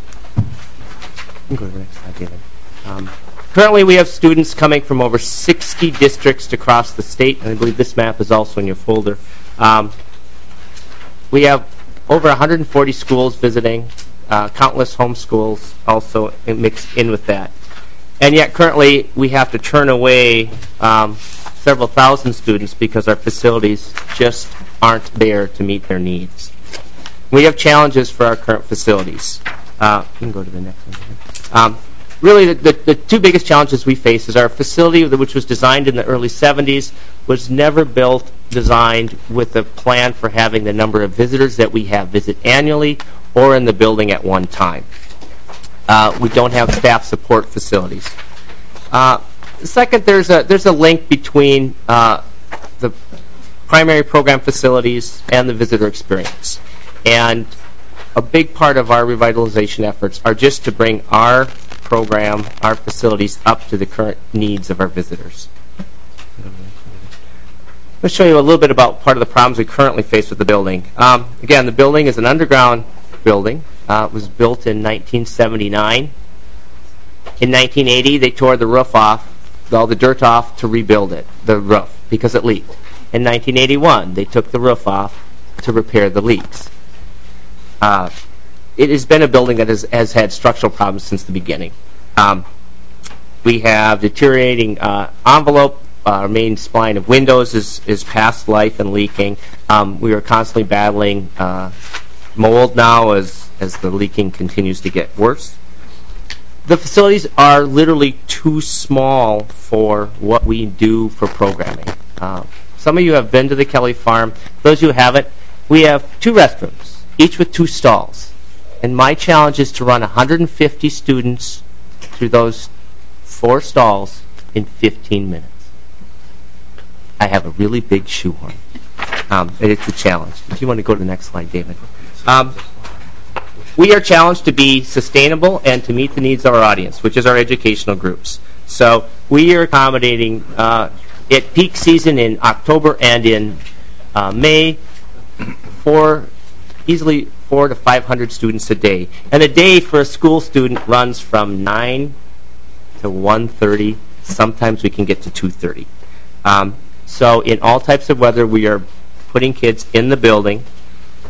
[SPEAKER 2] Go to the next slide, David. Um, Currently, we have students coming from over sixty districts across the state, and I believe this map is also in your folder. Um, we have over one hundred forty schools visiting, uh, countless home schools also mixed in with that. And yet, currently, we have to turn away um, several thousand students because our facilities just aren't there to meet their needs. We have challenges for our current facilities. Uh, you can go to the next one. Um, Really, the, the, the two biggest challenges we face is our facility, which was designed in the early seventies, was never built, designed with a plan for having the number of visitors that we have visit annually or in the building at one time. Uh, we don't have staff support facilities. Uh, second, there's a, there's a link between uh, the primary program facilities and the visitor experience. And a big part of our revitalization efforts are just to bring our program, our facilities, up to the current needs of our visitors. Let's show you a little bit about part of the problems we currently face with the building. Um, again, the building is an underground building. Uh, it was built in nineteen seventy-nine. In nineteen eighty, they tore the roof off, all the dirt off, to rebuild it, the roof, because it leaked. In nineteen eighty-one, they took the roof off to repair the leaks. Uh, It has been a building that has, has had structural problems since the beginning. Um, we have deteriorating uh, envelope. Uh, our main spline of windows is, is past life and leaking. Um, we are constantly battling uh, mold now as, as the leaking continues to get worse. The facilities are literally too small for what we do for programming. Uh, some of you have been to the Kelly Farm. Those who haven't, we have two restrooms, each with two stalls. And my challenge is to run one hundred fifty students through those four stalls in fifteen minutes. I have a really big shoehorn. Um, and it's a challenge. If you want to go to the next slide, David. Um, we are challenged to be sustainable and to meet the needs of our audience, which is our educational groups. So we are accommodating uh, at peak season in October and in uh, May for easily four to five hundred students a day. And a day for a school student runs from nine to one thirty. Sometimes we can get to two thirty. Um, so in all types of weather, we are putting kids in the building.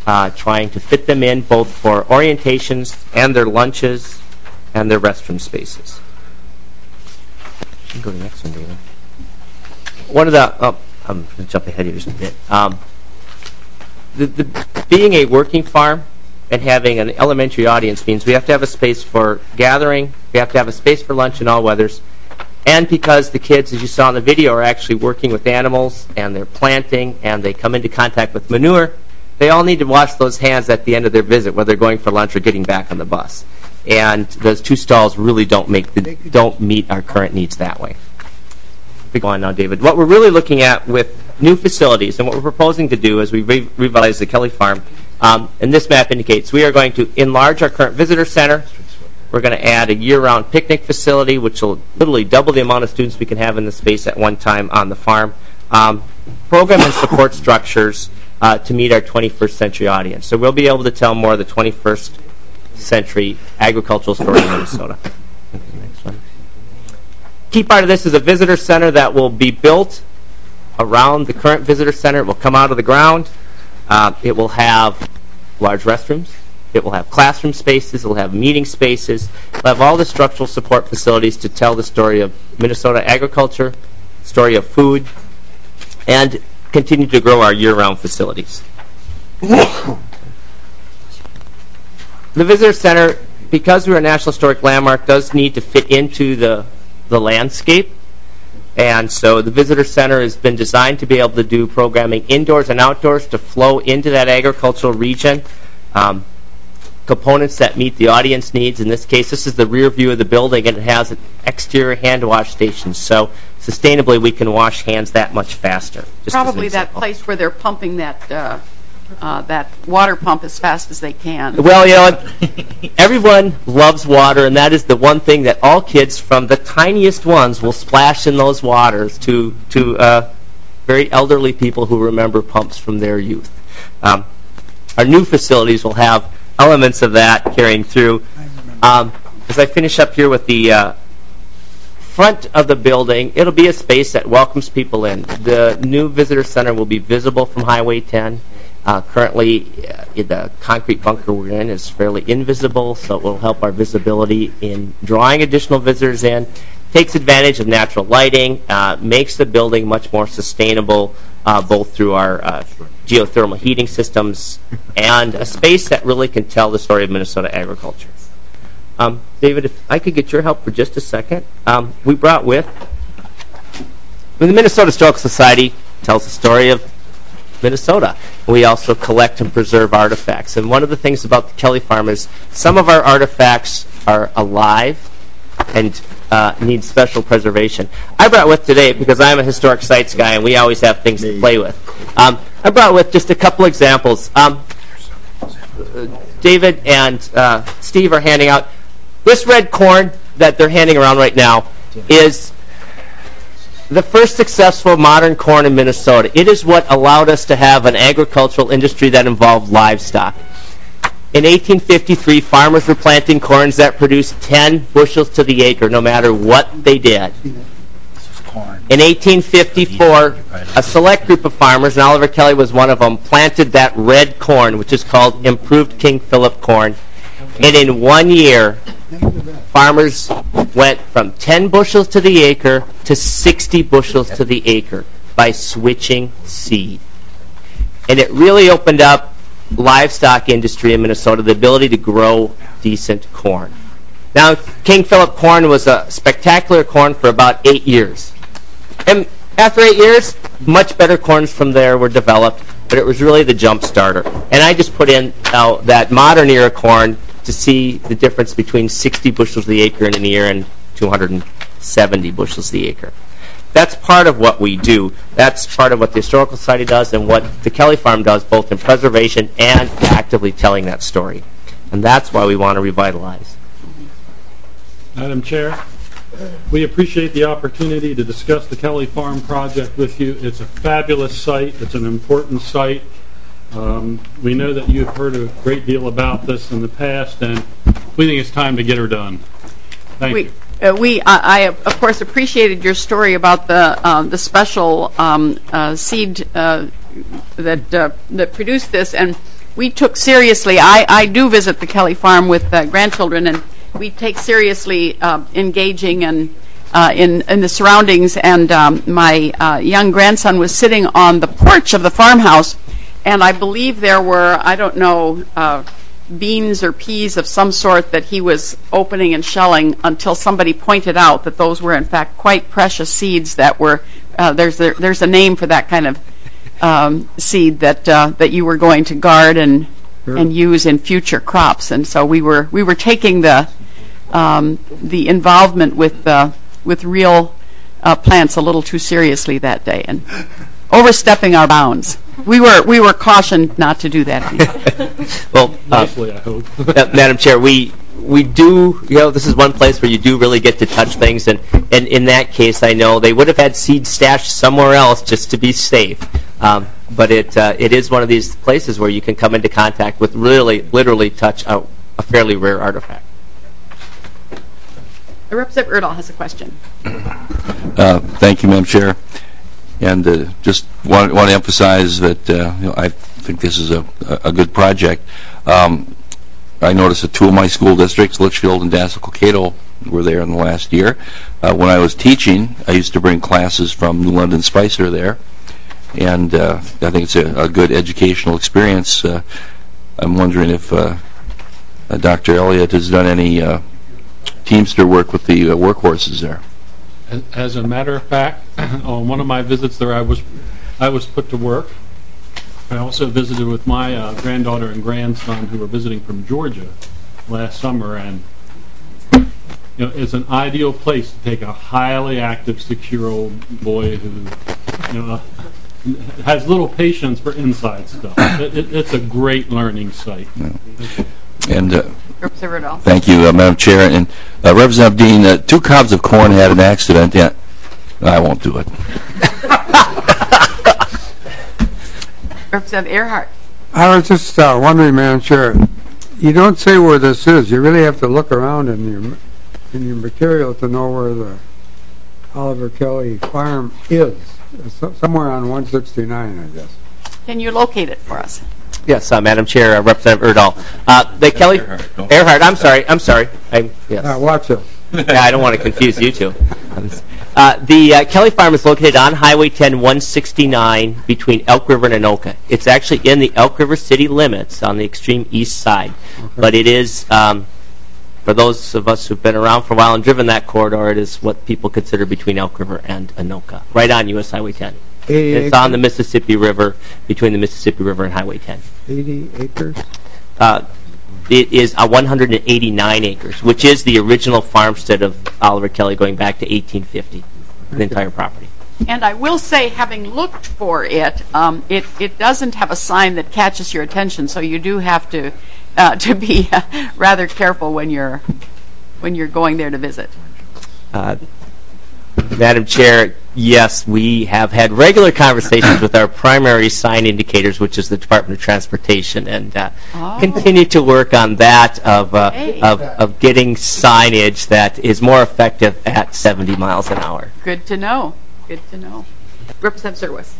[SPEAKER 2] uh, trying to fit them in both for orientations and their lunches and their restroom spaces. You can go to the next one, David. One of the, oh, I'm going to jump ahead here just a bit. Um, the, the, being a working farm and having an elementary audience means we have to have a space for gathering, we have to have a space for lunch in all weathers, and because the kids, as you saw in the video, are actually working with animals and they're planting and they come into contact with manure, they all need to wash those hands at the end of their visit, whether they're going for lunch or getting back on the bus. And those two stalls really don't make the, don't meet our current needs that way. Go on now, David. What we're really looking at with new facilities and what we're proposing to do as we re revitalize the Kelly Farm, um, and this map indicates we are going to enlarge our current visitor center. We're going to add a year-round picnic facility, which will literally double the amount of students we can have in the space at one time on the farm. Um, program and support structures uh, to meet our twenty-first century audience. So we'll be able to tell more of the twenty-first century agricultural story in Minnesota. Next one. Key part of this is a visitor center that will be built around the current visitor center. It will come out of the ground. Uh, it will have large restrooms. It will have classroom spaces. It will have meeting spaces. It will have all the structural support facilities to tell the story of Minnesota agriculture, story of food, and continue to grow our year-round facilities. The visitor center, because we're a National Historic Landmark, does need to fit into the the landscape, and so the visitor center has been designed to be able to do programming indoors and outdoors to flow into that agricultural region. Um, components that meet the audience needs. In this case, this is the rear view of the building, and it has an exterior hand wash station, so sustainably we can wash hands that much faster. Just
[SPEAKER 1] Probably that place where they're pumping that uh, uh, that water pump as fast as they can.
[SPEAKER 2] Well, you know, everyone loves water, and that is the one thing that all kids, from the tiniest ones, will splash in those waters to to uh, very elderly people who remember pumps from their youth. Um, our new facilities will have elements of that carrying through. Um, as I finish up here with the uh, front of the building, it'll be a space that welcomes people in. The new visitor center will be visible from Highway ten. Uh, currently, uh, the concrete bunker we're in is fairly invisible, so it will help our visibility in drawing additional visitors in. Takes advantage of natural lighting, uh, makes the building much more sustainable, uh, both through our uh, geothermal heating systems and a space that really can tell the story of Minnesota agriculture. Um, David, if I could get your help for just a second. Um, we brought with, the Minnesota Historical Society tells the story of Minnesota. We also collect and preserve artifacts. And one of the things about the Kelly Farm is some of our artifacts are alive and uh, need special preservation. I brought with today, because I'm a historic sites guy and we always have things to play with, um, I brought with just a couple examples. Um, David and uh, Steve are handing out this red corn that they're handing around right now is the first successful modern corn in Minnesota. It is what allowed us to have an agricultural industry that involved livestock. In eighteen fifty-three, farmers were planting corns that produced ten bushels to the acre, no matter what they did. In eighteen fifty-four, a select group of farmers, and Oliver Kelly was one of them, planted that red corn, which is called improved King Philip corn. And in one year, farmers went from ten bushels to the acre to sixty bushels to the acre by switching seed. And it really opened up livestock industry in Minnesota, the ability to grow decent corn. Now, King Philip corn was a spectacular corn for about eight years. And after eight years, much better corns from there were developed, but it was really the jump starter. And I just put in uh, that modern era corn to see the difference between sixty bushels the acre in a year and two hundred seventy bushels the acre. That's part of what we do. That's part of what the Historical Society does and what the Kelly Farm does, both in preservation and actively telling that story. And that's why we want to revitalize.
[SPEAKER 20] Madam Chair, we appreciate the opportunity to discuss the Kelly Farm project with you. It's a fabulous site. It's an important site. Um, we know that you've heard a great deal about this in the past, and we think it's time to get her done. Thank
[SPEAKER 1] we,
[SPEAKER 20] you.
[SPEAKER 1] Uh, we, uh, I of course appreciated your story about the uh, the special um, uh, seed uh, that uh, that produced this, and we took seriously. I, I do visit the Kelly Farm with uh, grandchildren, and we take seriously uh, engaging and uh, in in the surroundings. And um, my uh, young grandson was sitting on the porch of the farmhouse, and I believe there were, I don't know, uh, beans or peas of some sort that he was opening and shelling until somebody pointed out that those were in fact quite precious seeds that were, uh, there's a, there's a name for that kind of um, seed that uh, that you were going to guard and sure. and use in future crops. And so we were we were taking the um, the involvement with uh, with real uh, plants a little too seriously that day and overstepping our bounds. We were we were cautioned not to do that anymore.
[SPEAKER 2] Well, uh,
[SPEAKER 20] Nicely, I hope.
[SPEAKER 2] uh, Madam Chair, we we do, you know, this is one place where you do really get to touch things, and, and in that case, I know they would have had seed stashed somewhere else just to be safe. Um, but it uh, it is one of these places where you can come into contact with really, literally touch a, a fairly rare artifact.
[SPEAKER 1] Representative Erdahl has a question.
[SPEAKER 9] Uh, thank you, Madam Chair. And uh, just want, want to emphasize that uh, you know, I think this is a, a good project. Um, I noticed that two of my school districts, Litchfield and Dassel-Cokato, were there in the last year. Uh, when I was teaching, I used to bring classes from New London Spicer there, and uh, I think it's a, a good educational experience. Uh, I'm wondering if uh, uh, Doctor Elliott has done any uh, Teamster work with the uh, workhorses there.
[SPEAKER 20] As, as a matter of fact, on one of my visits there, I was I was put to work. I also visited with my uh, granddaughter and grandson who were visiting from Georgia last summer, and you know, it's an ideal place to take a highly active six-year-old boy who you know has little patience for inside stuff. It, it, it's a great learning site.
[SPEAKER 9] Yeah. And uh,
[SPEAKER 1] Representative
[SPEAKER 9] thank you, uh, Madam Chair. And uh, Representative Dean, uh, two cobs of corn had an accident. Yeah, I won't do it.
[SPEAKER 1] Representative Earhart.
[SPEAKER 4] I was just uh, wondering, Madam Chair, you don't say where this is. You really have to look around in your in your material to know where the Oliver Kelly Farm is. It's somewhere on one sixty-nine, I guess.
[SPEAKER 1] Can you locate it for us?
[SPEAKER 2] Yes, uh, Madam Chair, uh, Representative Erdahl. Uh, the Kelly Earhart, Earhart, I'm sorry, I'm sorry. I'm, yes.
[SPEAKER 4] Uh, watch it.
[SPEAKER 2] Yeah, I don't want to confuse you two. Uh, the uh, Kelly Farm is located on Highway ten, one sixty-nine, between Elk River and Anoka. It's actually in the Elk River city limits on the extreme east side. Okay. But it is, um, for those of us who've been around for a while and driven that corridor, it is what people consider between Elk River and Anoka, right on U S Highway ten. It's on the Mississippi River, between the Mississippi River and Highway ten.
[SPEAKER 4] eighty acres?
[SPEAKER 2] Uh, it is uh, one hundred eighty-nine acres, which is the original farmstead of Oliver Kelly going back to eighteen fifty, the entire property.
[SPEAKER 1] And I will say, having looked for it, um, it, it doesn't have a sign that catches your attention, so you do have to uh, to be uh, rather careful when you're when you're going there to visit.
[SPEAKER 2] Uh, Madam Chair, yes, we have had regular conversations with our primary sign indicators, which is the Department of Transportation, and uh, oh. continue to work on that of, uh, hey. of of getting signage that is more effective at seventy miles an hour.
[SPEAKER 1] Good to know. Good to know. Representative Serwis.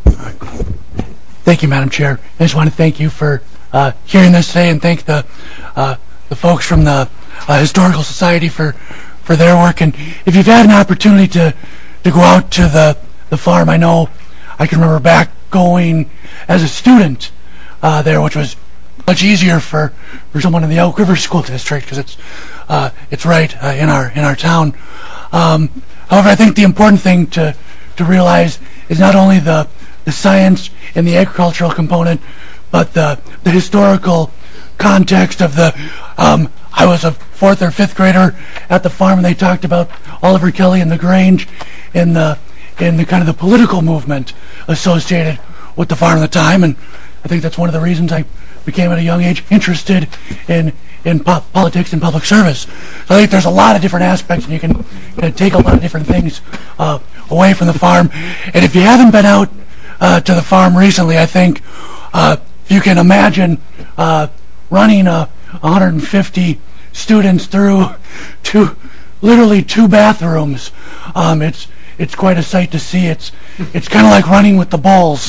[SPEAKER 3] Thank you, Madam Chair. I just want to thank you for uh, hearing this today, and thank the uh, the folks from the uh, Historical Society for. for their work. And if you've had an opportunity to to go out to the the farm, I know I can remember back going as a student uh, there, which was much easier for, for someone in the Elk River School District because it's uh, it's right uh, in our in our town. Um, however, I think the important thing to to realize is not only the the science and the agricultural component, but the the historical context of the. Um, I was a fourth or fifth grader at the farm, and they talked about Oliver Kelly and the Grange in the in the kind of the political movement associated with the farm at the time. And I think that's one of the reasons I became at a young age interested in in po politics and public service. So I think there's a lot of different aspects, and you can kind of take a lot of different things uh, away from the farm. And if you haven't been out uh, to the farm recently, I think uh, you can imagine uh, running a one hundred fifty students through two, literally two bathrooms. Um, it's it's quite a sight to see. It's it's kind of like running with the bulls.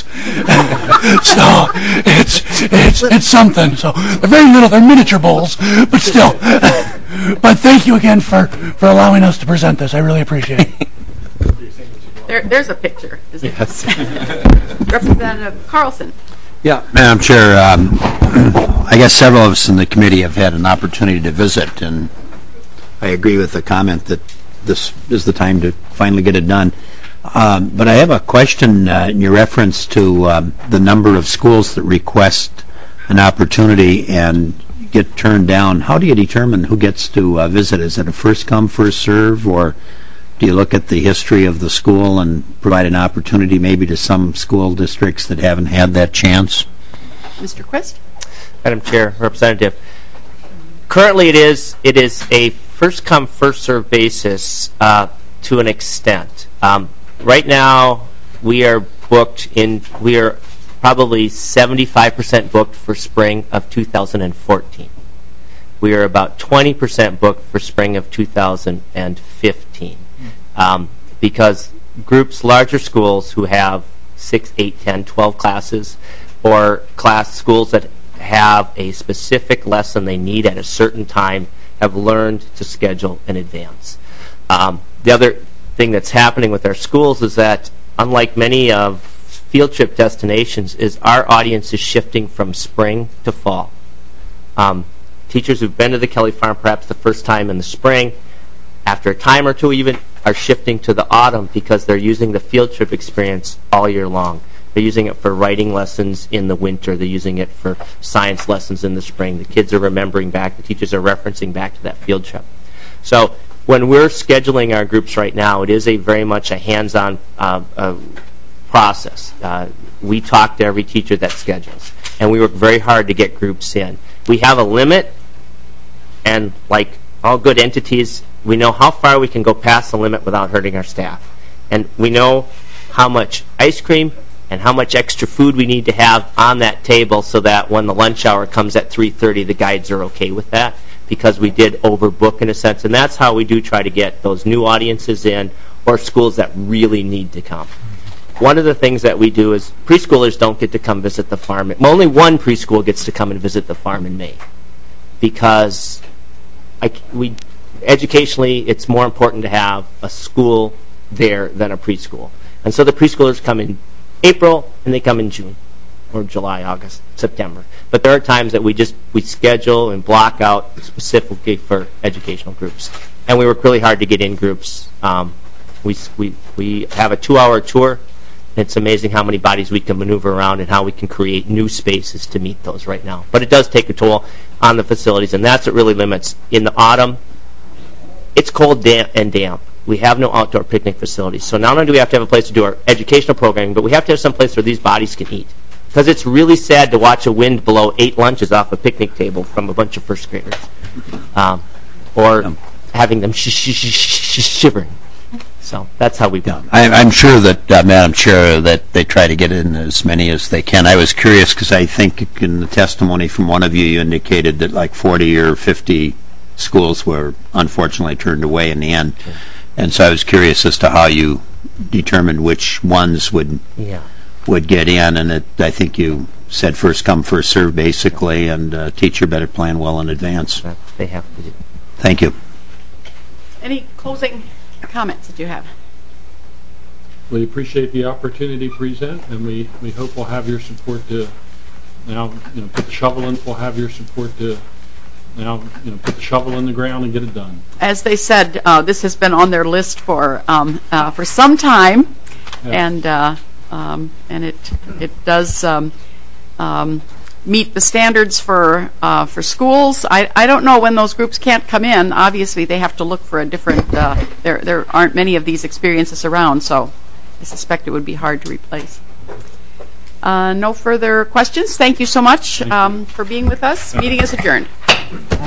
[SPEAKER 3] So it's it's it's something. So they're very little. They're miniature bulls, but still. But thank you again for for allowing us to present this. I really appreciate it.
[SPEAKER 1] There, there's a picture. Isn't
[SPEAKER 2] Yes.
[SPEAKER 1] it? Representative Carlson.
[SPEAKER 6] Yeah, Madam Chair, um, I guess several of us in the committee have had an opportunity to visit, and I agree with the comment that this is the time to finally get it done. Um, but I have a question uh, in your reference to um, the number of schools that request an opportunity and get turned down. How do you determine who gets to uh, visit? Is it a first come, first serve, or do you look at the history of the school and provide an opportunity maybe to some school districts that haven't had that chance?
[SPEAKER 1] Mister Quist?
[SPEAKER 2] Madam Chair, Representative, currently it is it is a first come, first served basis uh, to an extent. Um, right now, we are booked in, we are probably seventy-five percent booked for spring of two thousand fourteen. We are about twenty percent booked for spring of two thousand fifteen. Um, because groups, larger schools who have six, eight, ten, twelve classes, or class schools that have a specific lesson they need at a certain time, have learned to schedule in advance. Um, the other thing that's happening with our schools is that, unlike many of field trip destinations, is our audience is shifting from spring to fall. Um, teachers who've been to the Kelly Farm perhaps the first time in the spring, after a time or two even, are shifting to the autumn because they're using the field trip experience all year long. They're using it for writing lessons in the winter. They're using it for science lessons in the spring. The kids are remembering back. The teachers are referencing back to that field trip. So when we're scheduling our groups right now, it is a very much a hands-on uh, uh, process. Uh, we talk to every teacher that schedules, and we work very hard to get groups in. We have a limit, and like all good entities, we know how far we can go past the limit without hurting our staff. And we know how much ice cream and how much extra food we need to have on that table so that when the lunch hour comes at three thirty, the guides are okay with that, because we did overbook in a sense. And that's how we do try to get those new audiences in, or schools that really need to come. One of the things that we do is preschoolers don't get to come visit the farm. Only one preschool gets to come and visit the farm in May, because I, we educationally, it's more important to have a school there than a preschool. And so the preschoolers come in April, and they come in June, or July, August, September. But there are times that we just, we schedule and block out specifically for educational groups. And we work really hard to get in groups. Um, we, we, we have a two-hour tour. It's amazing how many bodies we can maneuver around and how we can create new spaces to meet those right now. But it does take a toll on the facilities, and that's what really limits. In the autumn, it's cold damp and damp. We have no outdoor picnic facilities. So not only do we have to have a place to do our educational programming, but we have to have some place where these bodies can eat. Because it's really sad to watch a wind blow eight lunches off a picnic table from a bunch of first graders. Um, or um, having them sh sh sh sh shivering. So that's how we do.
[SPEAKER 6] I, I'm sure that, uh, Madam Chair, that they try to get in as many as they can. I was curious because I think in the testimony from one of you, you indicated that like forty or fifty schools were unfortunately turned away in the end. Okay. And so I was curious as to how you determined which ones would
[SPEAKER 2] yeah.
[SPEAKER 6] would get in. And it, I think you said first come, first serve, basically, and uh, teacher better plan well in advance.
[SPEAKER 2] That they have to do.
[SPEAKER 6] Thank you.
[SPEAKER 1] Any closing comments that you have?
[SPEAKER 20] We appreciate the opportunity to present, and we, we hope we'll have your support to now, you know, put the shovel in. We'll have your support to now, you know, put the shovel in the ground and get it done.
[SPEAKER 1] As they said, uh, this has been on their list for um, uh, for some time,
[SPEAKER 20] yeah.
[SPEAKER 1] and uh, um, and it it does um, um, meet the standards for uh, for schools. I, I don't know when those groups can't come in. Obviously, they have to look for a different. Uh, there there aren't many of these experiences around, so I suspect it would be hard to replace. Uh, no further questions. Thank you so much um, for being with us. Meeting is adjourned.